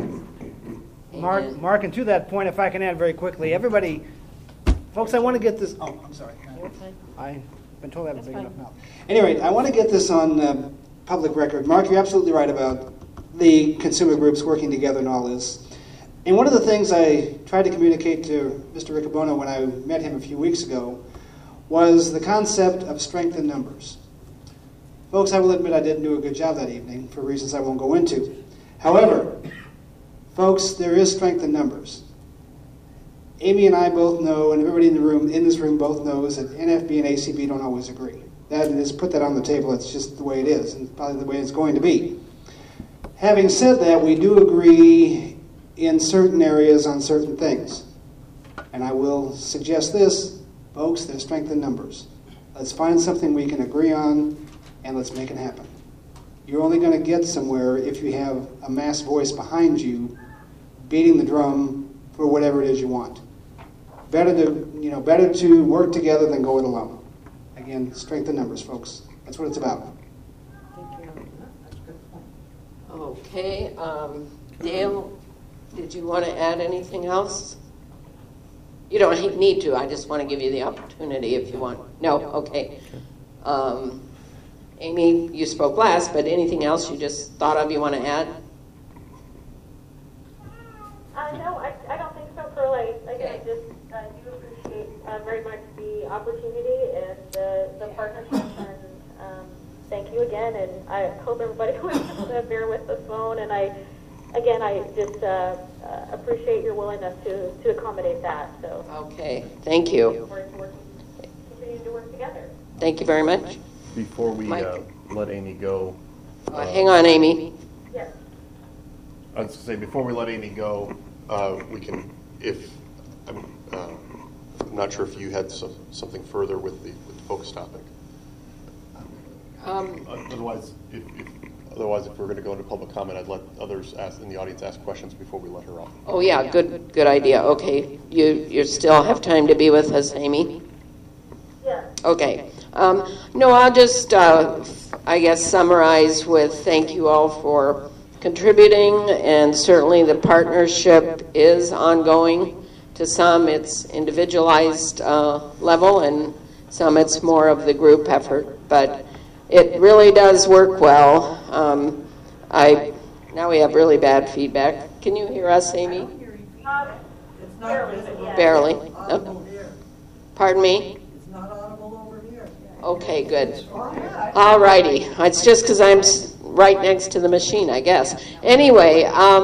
A: Mark, and to that point, if I can add very quickly, everybody, folks, I want to get this. Oh, I'm sorry. I've been told I have a big enough mouth. Anyway, I want to get this on public record. Mark, you're absolutely right about the consumer groups working together and all this. And one of the things I tried to communicate to Mr. Riccobono when I met him a few weeks ago was the concept of strength in numbers. Folks, I will admit I didn't do a good job that evening for reasons I won't go into. However, folks, there is strength in numbers. Amy and I both know, and everybody in this room both knows, that NFB and ACB don't always agree. That is, put that on the table. It's just the way it is, and probably the way it's going to be. Having said that, we do agree in certain areas on certain things. And I will suggest this, folks, there's strength in numbers. Let's find something we can agree on, and let's make it happen. You're only going to get somewhere if you have a mass voice behind you beating the drum for whatever it is you want. Better to work together than go it alone. Again, strength in numbers, folks. That's what it's about.
O: Okay, Dale, Did you want to add anything else? You don't need to. I just want to give you the opportunity if you want. No? Okay. Amy, you spoke last, but anything else you just thought of you want to add?
P: No, I don't think so, Pearl. I just do appreciate very much the opportunity and the partnership, and thank you again, and I hope everybody will bear with the phone, and I just appreciate your willingness to accommodate that. So.
O: Okay, thank you.
P: Continue to work together.
O: Thank you very much.
S: Before we let Amy go.
O: Hang on, Amy.
P: Yes.
S: I was going to say, before we let Amy go, we can, if, I'm not sure if you had something further with the focus topic. Otherwise, if we're going to go into public comment, I'd let others in the audience ask questions before we let her off.
O: Oh, yeah, good idea. Okay, you still have time to be with us, Amy?
P: Yeah.
O: Okay. No, I'll just, I guess, summarize with thank you all for contributing, and certainly the partnership is ongoing. To some, it's individualized level, and some it's more of the group effort, but it really does work well. Now we have really bad feedback. Can you hear us, Amy? Barely. Oh. Pardon me? Okay, good. All righty. It's just because I'm right next to the machine, I guess. Anyway,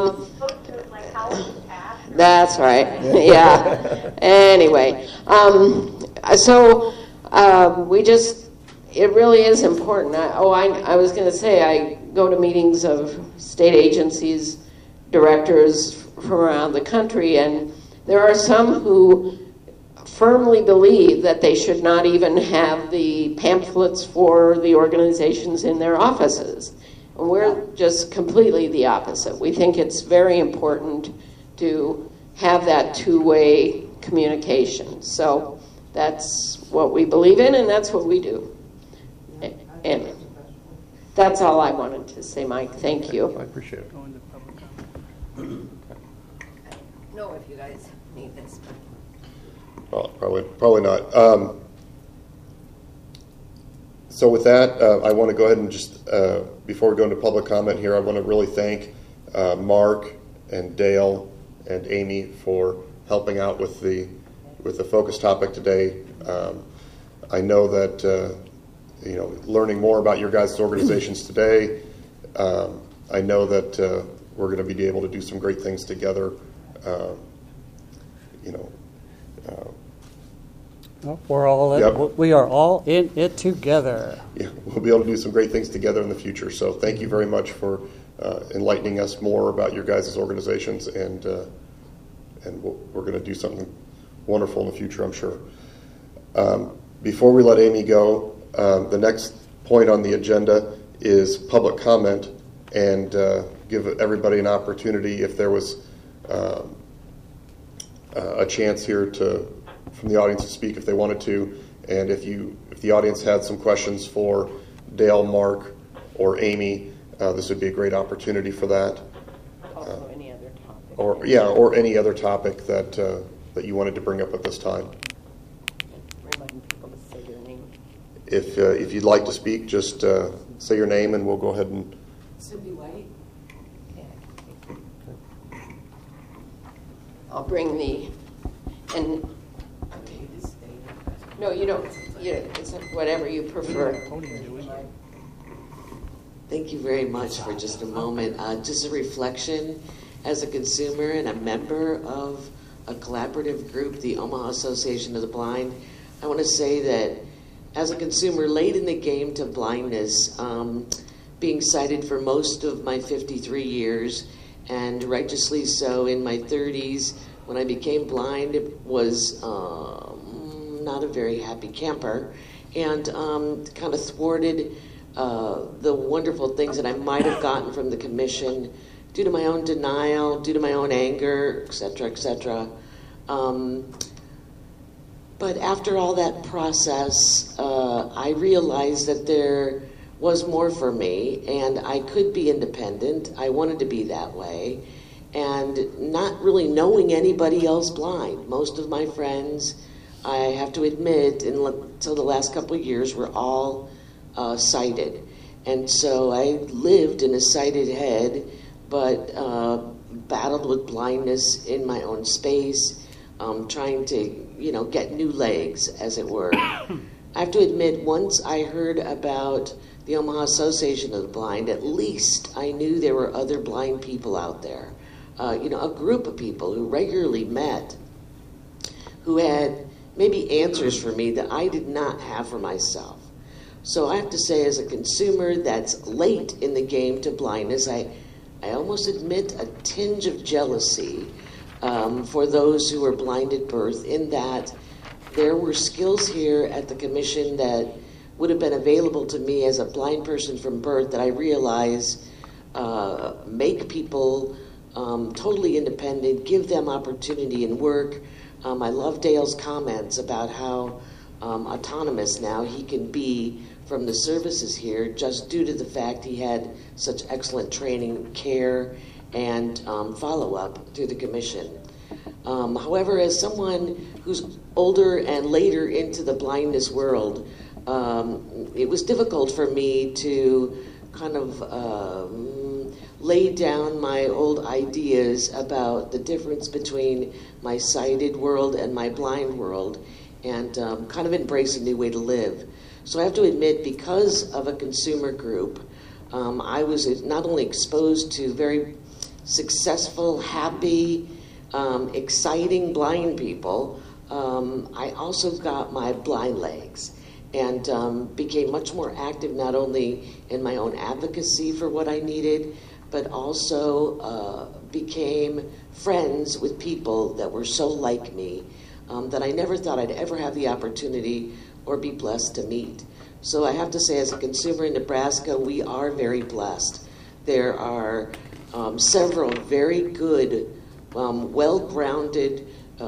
O: that's right. Yeah. Anyway, so we just, it really is important. I was going to say, I go to meetings of state agencies, directors from around the country, and there are some who firmly believe that they should not even have the pamphlets for the organizations in their offices. And we're just completely the opposite. We think it's very important to have that two-way communication. So that's what we believe in, and that's what we do. And that's all I wanted to say, Mike. Thank you.
S: I appreciate it.
O: No, if you guys need this.
B: Well, probably not. So with that, I want to go ahead and just, before we go into public comment here, I want to really thank Mark and Dale and Amy for helping out with the focus topic today. I know that learning more about your guys' organizations today, I know that we're going to be able to do some great things together.
E: We are all in it together.
B: Yeah, we'll be able to do some great things together in the future. So thank you very much for enlightening us more about your guys' organizations, and we're going to do something wonderful in the future, I'm sure. Before we let Amy go, the next point on the agenda is public comment, and give everybody an opportunity if there was a chance here from the audience to speak if they wanted to, and if the audience had some questions for Dale, Mark, or Amy, this would be a great opportunity for that.
O: Also, any other topic.
B: Or any other topic that you wanted to bring up at this time.
O: Remind people to say their name.
B: If you'd like to speak, just say your name, and we'll go ahead and.
O: Cindy White. I'll bring the and. No, you don't. It's whatever you prefer.
H: Thank you very much for just a moment. Just a reflection, as a consumer and a member of a collaborative group, the Omaha Association of the Blind, I want to say that as a consumer late in the game to blindness, being sighted for most of my 53 years, and righteously so in my 30s, when I became blind, it was not a very happy camper, and kind of thwarted the wonderful things that I might have gotten from the commission due to my own denial, due to my own anger, et cetera, et cetera. But after all that process, I realized that there was more for me, and I could be independent. I wanted to be that way. and not really knowing anybody else blind. Most of my friends, I have to admit, until the last couple of years, were all sighted. And so I lived in a sighted head, but battled with blindness in my own space, trying to, get new legs, as it were. I have to admit, once I heard about the Omaha Association of the Blind, at least I knew there were other blind people out there. A group of people who regularly met, who had maybe answers for me that I did not have for myself. So I have to say, as a consumer that's late in the game to blindness, I almost admit a tinge of jealousy for those who were blind at birth, in that there were skills here at the commission that would have been available to me as a blind person from birth that I realize make people totally independent, give them opportunity in work. I love Dale's comments about how autonomous now he can be from the services here, just due to the fact he had such excellent training, care, and follow-up through the commission. However, as someone who's older and later into the blindness world, it was difficult for me to kind of lay down my old ideas about the difference between my sighted world and my blind world, and kind of embrace a new way to live. So I have to admit, because of a consumer group, I was not only exposed to very successful, happy, exciting blind people, I also got my blind legs, and became much more active, not only in my own advocacy for what I needed, but also became friends with people that were so like me that I never thought I'd ever have the opportunity or be blessed to meet. So I have to say, as a consumer in Nebraska, we are very blessed. There are several very good, well-grounded,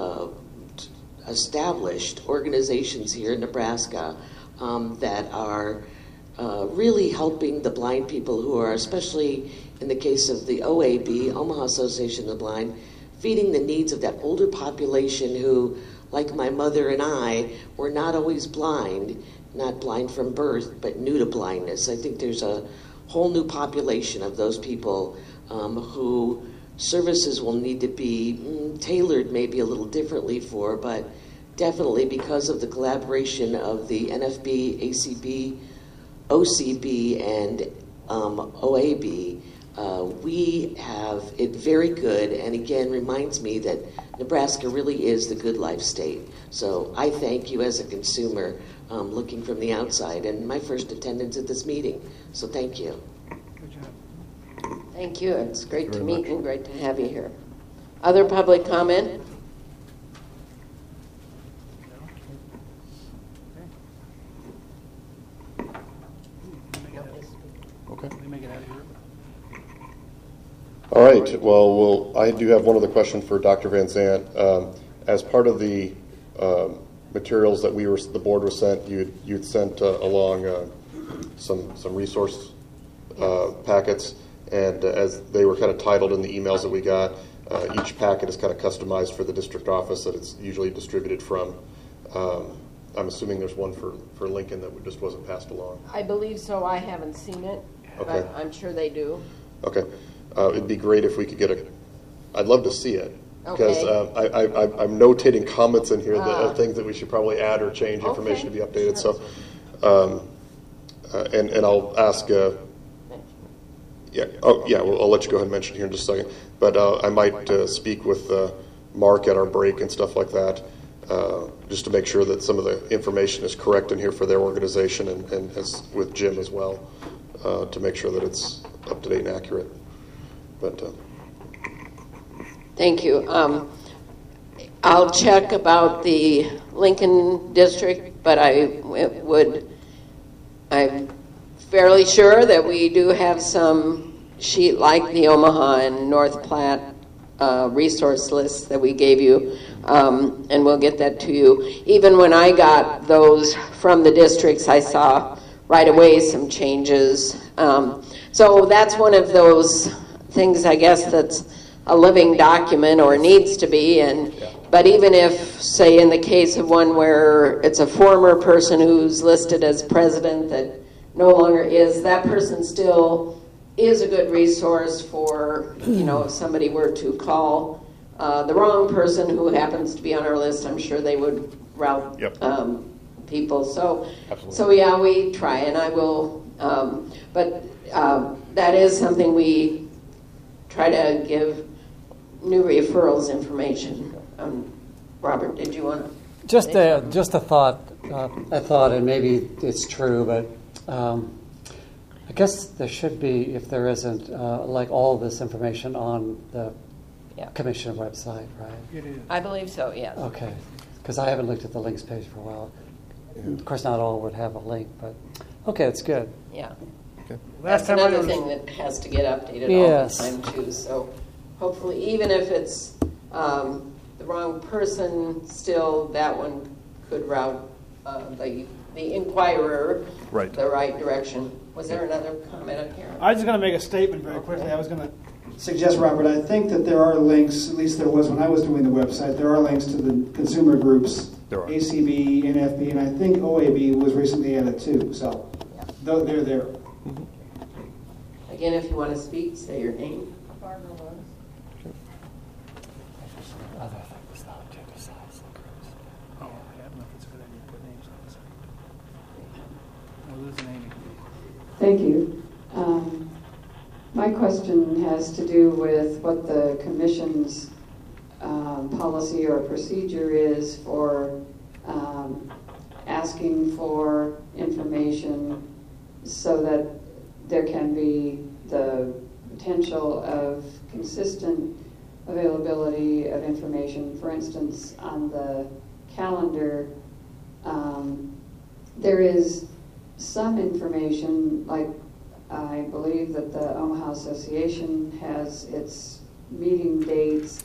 H: established organizations here in Nebraska that are really helping the blind people who are, especially in the case of the OAB, Omaha Association of the Blind, feeding the needs of that older population who, like my mother and I, were not always blind, not blind from birth, but new to blindness. I think there's a whole new population of those people who services will need to be tailored maybe a little differently for, but definitely because of the collaboration of the NFB, ACB, OCB, and OAB, we have it very good, and again reminds me that Nebraska really is the good life state. So I thank you as a consumer looking from the outside, and my first attendance at this meeting. So thank you.
A: Good job.
O: Thank you. It's great to meet you and great to have you here. Other public comment?
S: Okay.
A: Make it out of here.
B: All right. Well, I do have one other question for Dr. Van Zandt. As part of the materials that the board was sent, you'd sent along some resource packets, and as they were kind of titled in the emails that we got, each packet is kind of customized for the district office that it's usually distributed from. I'm assuming there's one for Lincoln that just wasn't passed along.
O: I believe so. I haven't seen it,
B: okay.
O: But I'm sure they do.
B: Okay. It'd be great if we could get I'd love to see it. Because
O: Okay.
B: I'm notating comments in here that are things that we should probably add or change, information to be updated.
O: Sure.
B: So, and I'll ask. Well, I'll let you go ahead and mention it here in just a second. But I might speak with Mark at our break and stuff like that, just to make sure that some of the information is correct in here for their organization, and as with Jim as well, to make sure that it's up to date and accurate. But.
O: Thank you. I'll check about the Lincoln district, but I'm fairly sure that we do have some sheet like the Omaha and North Platte resource lists that we gave you, and we'll get that to you. Even when I got those from the districts, I saw right away some changes. So that's one of those things, I guess, that's a living document, or needs to be. But even if, say, in the case of one where it's a former person who's listed as president that no longer is, that person still is a good resource for, if somebody were to call the wrong person who happens to be on our list, I'm sure they would route people. So yeah, we try, and I will, but that is something we try to give new referrals information. Robert, did you want to?
E: Just a thought, and maybe it's true, but I guess there should be, if there isn't, like all this information on the commission website, right?
O: It is. I believe so, yes.
E: Okay, because I haven't looked at the links page for a while. Of course, not all would have a link, but okay, it's good.
O: Yeah.
E: Okay.
O: That's another thing that has to get updated all the time, too. So hopefully, even if it's the wrong person, still that one could route the inquirer the right direction. Was there another comment on here?
A: I was just going to make a statement very quickly. I was going to suggest, Robert, I think that there are links, at least there was when I was doing the website, there are links to the consumer groups, ACB, NFB, and I think OAB was recently added too. So they're there.
O: Again, if you want to speak, say your name.
C: Barbara Rose.
E: Other things though, too, besides the groups.
A: Oh, I don't know if it's a good idea to put names on this. We'll lose an Amy.
M: Thank you. My question has to do with what the commission's policy or procedure is for asking for information so that there can be the potential of consistent availability of information. For instance, on the calendar, there is some information, like I believe that the Omaha Association has its meeting dates,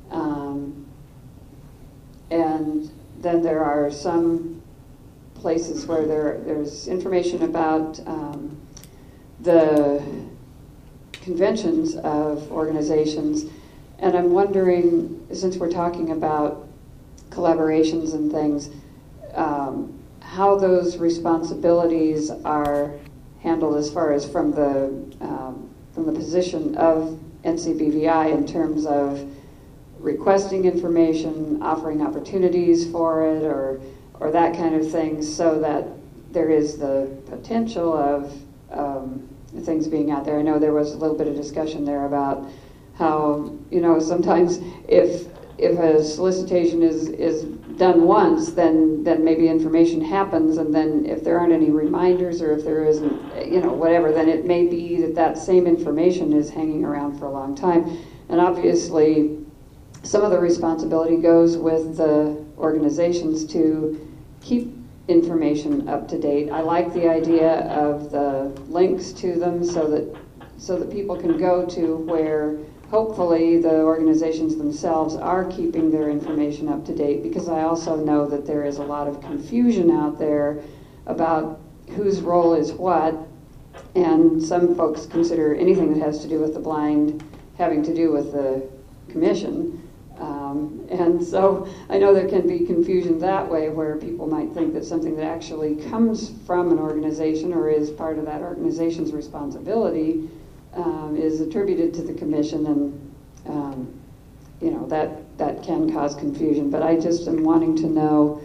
M: and then there are some places where there's information about the conventions of organizations. And I'm wondering, since we're talking about collaborations and things, how those responsibilities are handled as far as from the position of NCBVI in terms of requesting information, offering opportunities for it, or that kind of thing, so that there is the potential of things being out there. I know there was a little bit of discussion there about how, sometimes if a solicitation is done once, then maybe information happens, and then if there aren't any reminders, or if there isn't, whatever, then it may be that same information is hanging around for a long time. And obviously, some of the responsibility goes with the organizations to keep information up to date. I like the idea of the links to them so that people can go to where hopefully the organizations themselves are keeping their information up to date, because I also know that there is a lot of confusion out there about whose role is what, and some folks consider anything that has to do with the blind having to do with the commission. And so I know there can be confusion that way, where people might think that something that actually comes from an organization or is part of that organization's responsibility is attributed to the commission, and that can cause confusion. But I just am wanting to know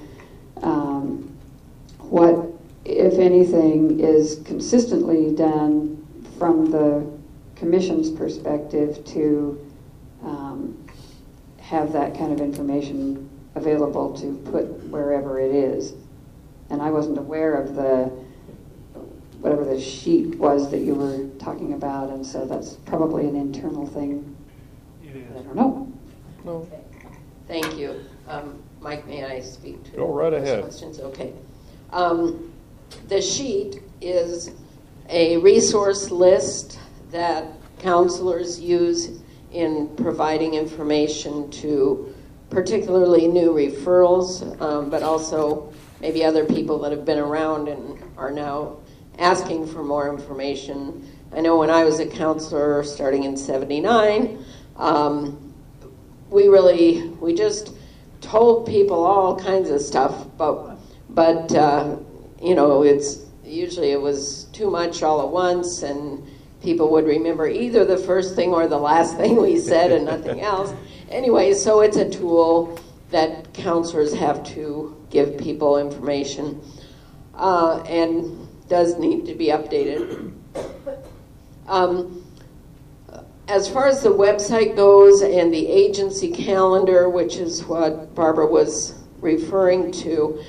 M: what, if anything, is consistently done from the commission's perspective to have that kind of information available to put wherever it is. And I wasn't aware of whatever the sheet was that you were talking about, and so that's probably an internal thing.
A: It is.
M: I don't know.
O: No. Okay. Thank you. Mike, may I speak to
S: Go right ahead.
O: questions? Okay. The sheet is a resource list that counselors use in providing information to particularly new referrals, but also maybe other people that have been around and are now asking for more information. I know when I was a counselor starting in '79, We just told people all kinds of stuff, but it's usually it was too much all at once, and people would remember either the first thing or the last thing we said and nothing else. Anyway, so it's a tool that counselors have to give people information, and does need to be updated. As far as the website goes and the agency calendar, which is what Barbara was referring to,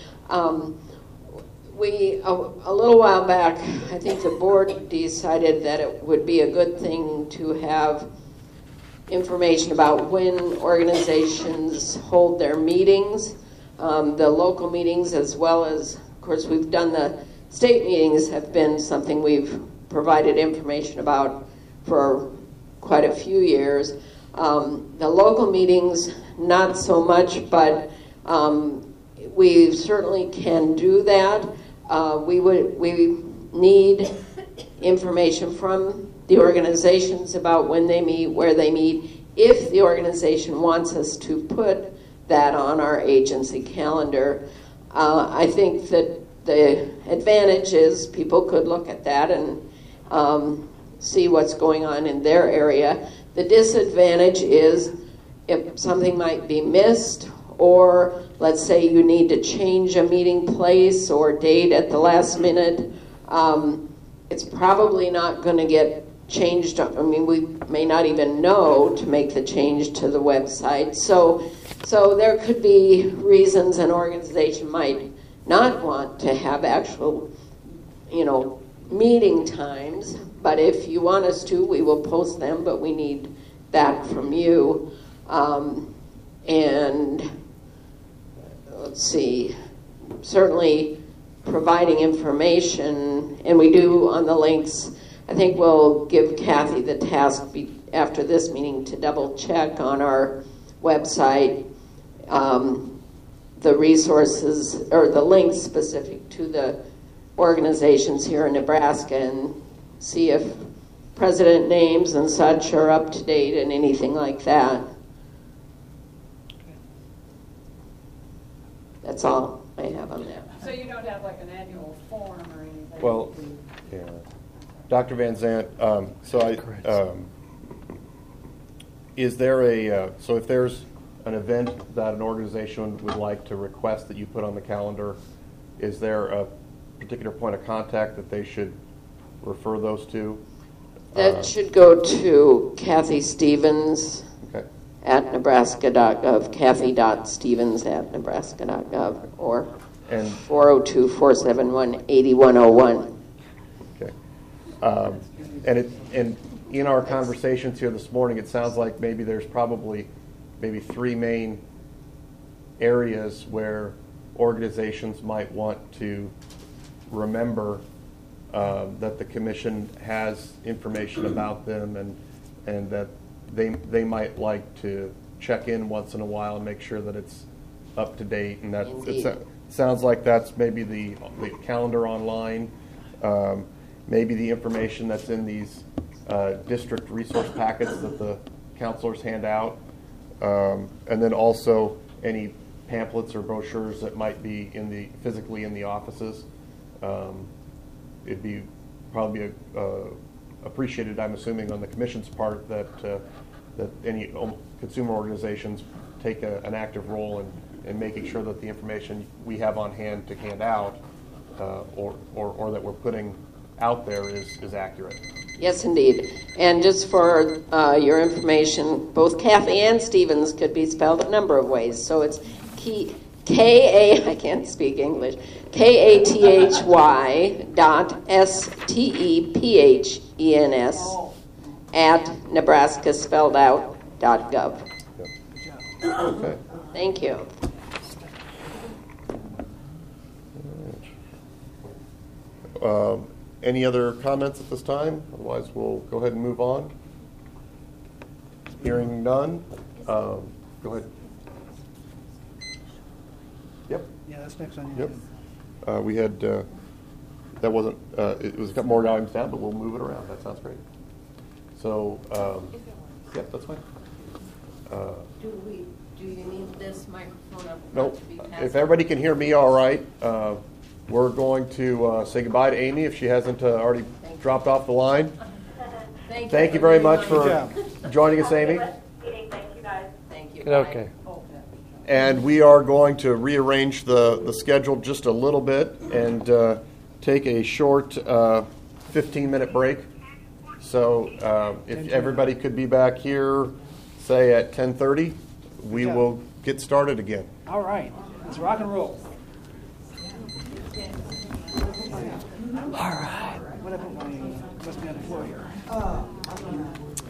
O: a little while back, I think the board decided that it would be a good thing to have information about when organizations hold their meetings, the local meetings, as well as, of course, we've done the state meetings have been something we've provided information about for quite a few years. The local meetings, not so much, but we certainly can do that. We need information from the organizations about when they meet, where they meet, if the organization wants us to put that on our agency calendar. I think that the advantage is people could look at that and see what's going on in their area. The disadvantage is if something might be missed, or let's say you need to change a meeting place or date at the last minute, it's probably not going to get changed. I mean, we may not even know to make the change to the website. So there could be reasons an organization might not want to have actual, meeting times. But if you want us to, we will post them, but we need that from you. And let's see, certainly providing information, and we do on the links. I think we'll give Kathy the task after this meeting to double check on our website the resources or the links specific to the organizations here in Nebraska, and see if president names and such are up to date and anything like that. That's all I have on that.
U: So you don't have like an annual form or anything?
S: Well, yeah. Dr. Van Zandt, is there so if there's an event that an organization would like to request that you put on the calendar, is there a particular point of contact that they should refer those to?
O: That should go to Kathy Stevens at nebraska.gov, kathy.stevens@nebraska.gov, or 402-471-8101.
S: Okay. And in our conversations here this morning, it sounds like maybe there's probably three main areas where organizations might want to remember that the commission has information about them, and that they might like to check in once in a while and make sure that it's up to date. And that it sounds like that's maybe the calendar online, maybe the information that's in these district resource packets that the counselors hand out, and then also any pamphlets or brochures that might be physically in the offices. It'd be probably appreciated, I'm assuming, on the commission's part that any consumer organizations take an active role in making sure that the information we have on hand to hand out or that we're putting out there is accurate.
O: Yes, indeed. And just for your information, both Kathy and Stevens could be spelled a number of ways. So it's I can't speak English, KATHY.STEPHENS at nebraskaspelledout.gov.
S: Okay.
O: Thank you.
S: Any other comments at this time? Otherwise, we'll go ahead and move on. Hearing none, go ahead. Yep.
A: Yeah, that's next on
S: your Yep. We had, that wasn't, it was a couple more items down, but we'll move it around. That sounds great. So, yep, that's fine.
D: Do you need this microphone up front
S: Nope.
D: to be passed?
S: If everybody can hear me all right, we're going to say goodbye to Amy if she hasn't already dropped off the line. Thank you very much for joining us, Amy.
P: Thank you, guys.
D: Thank you.
E: Okay.
S: And we are going to rearrange the schedule just a little bit and take a short 15-minute break. So if everybody could be back here, say at 10:30, we will get started again.
A: All right, let's rock and roll. All right. What happened? Must be on the floor here.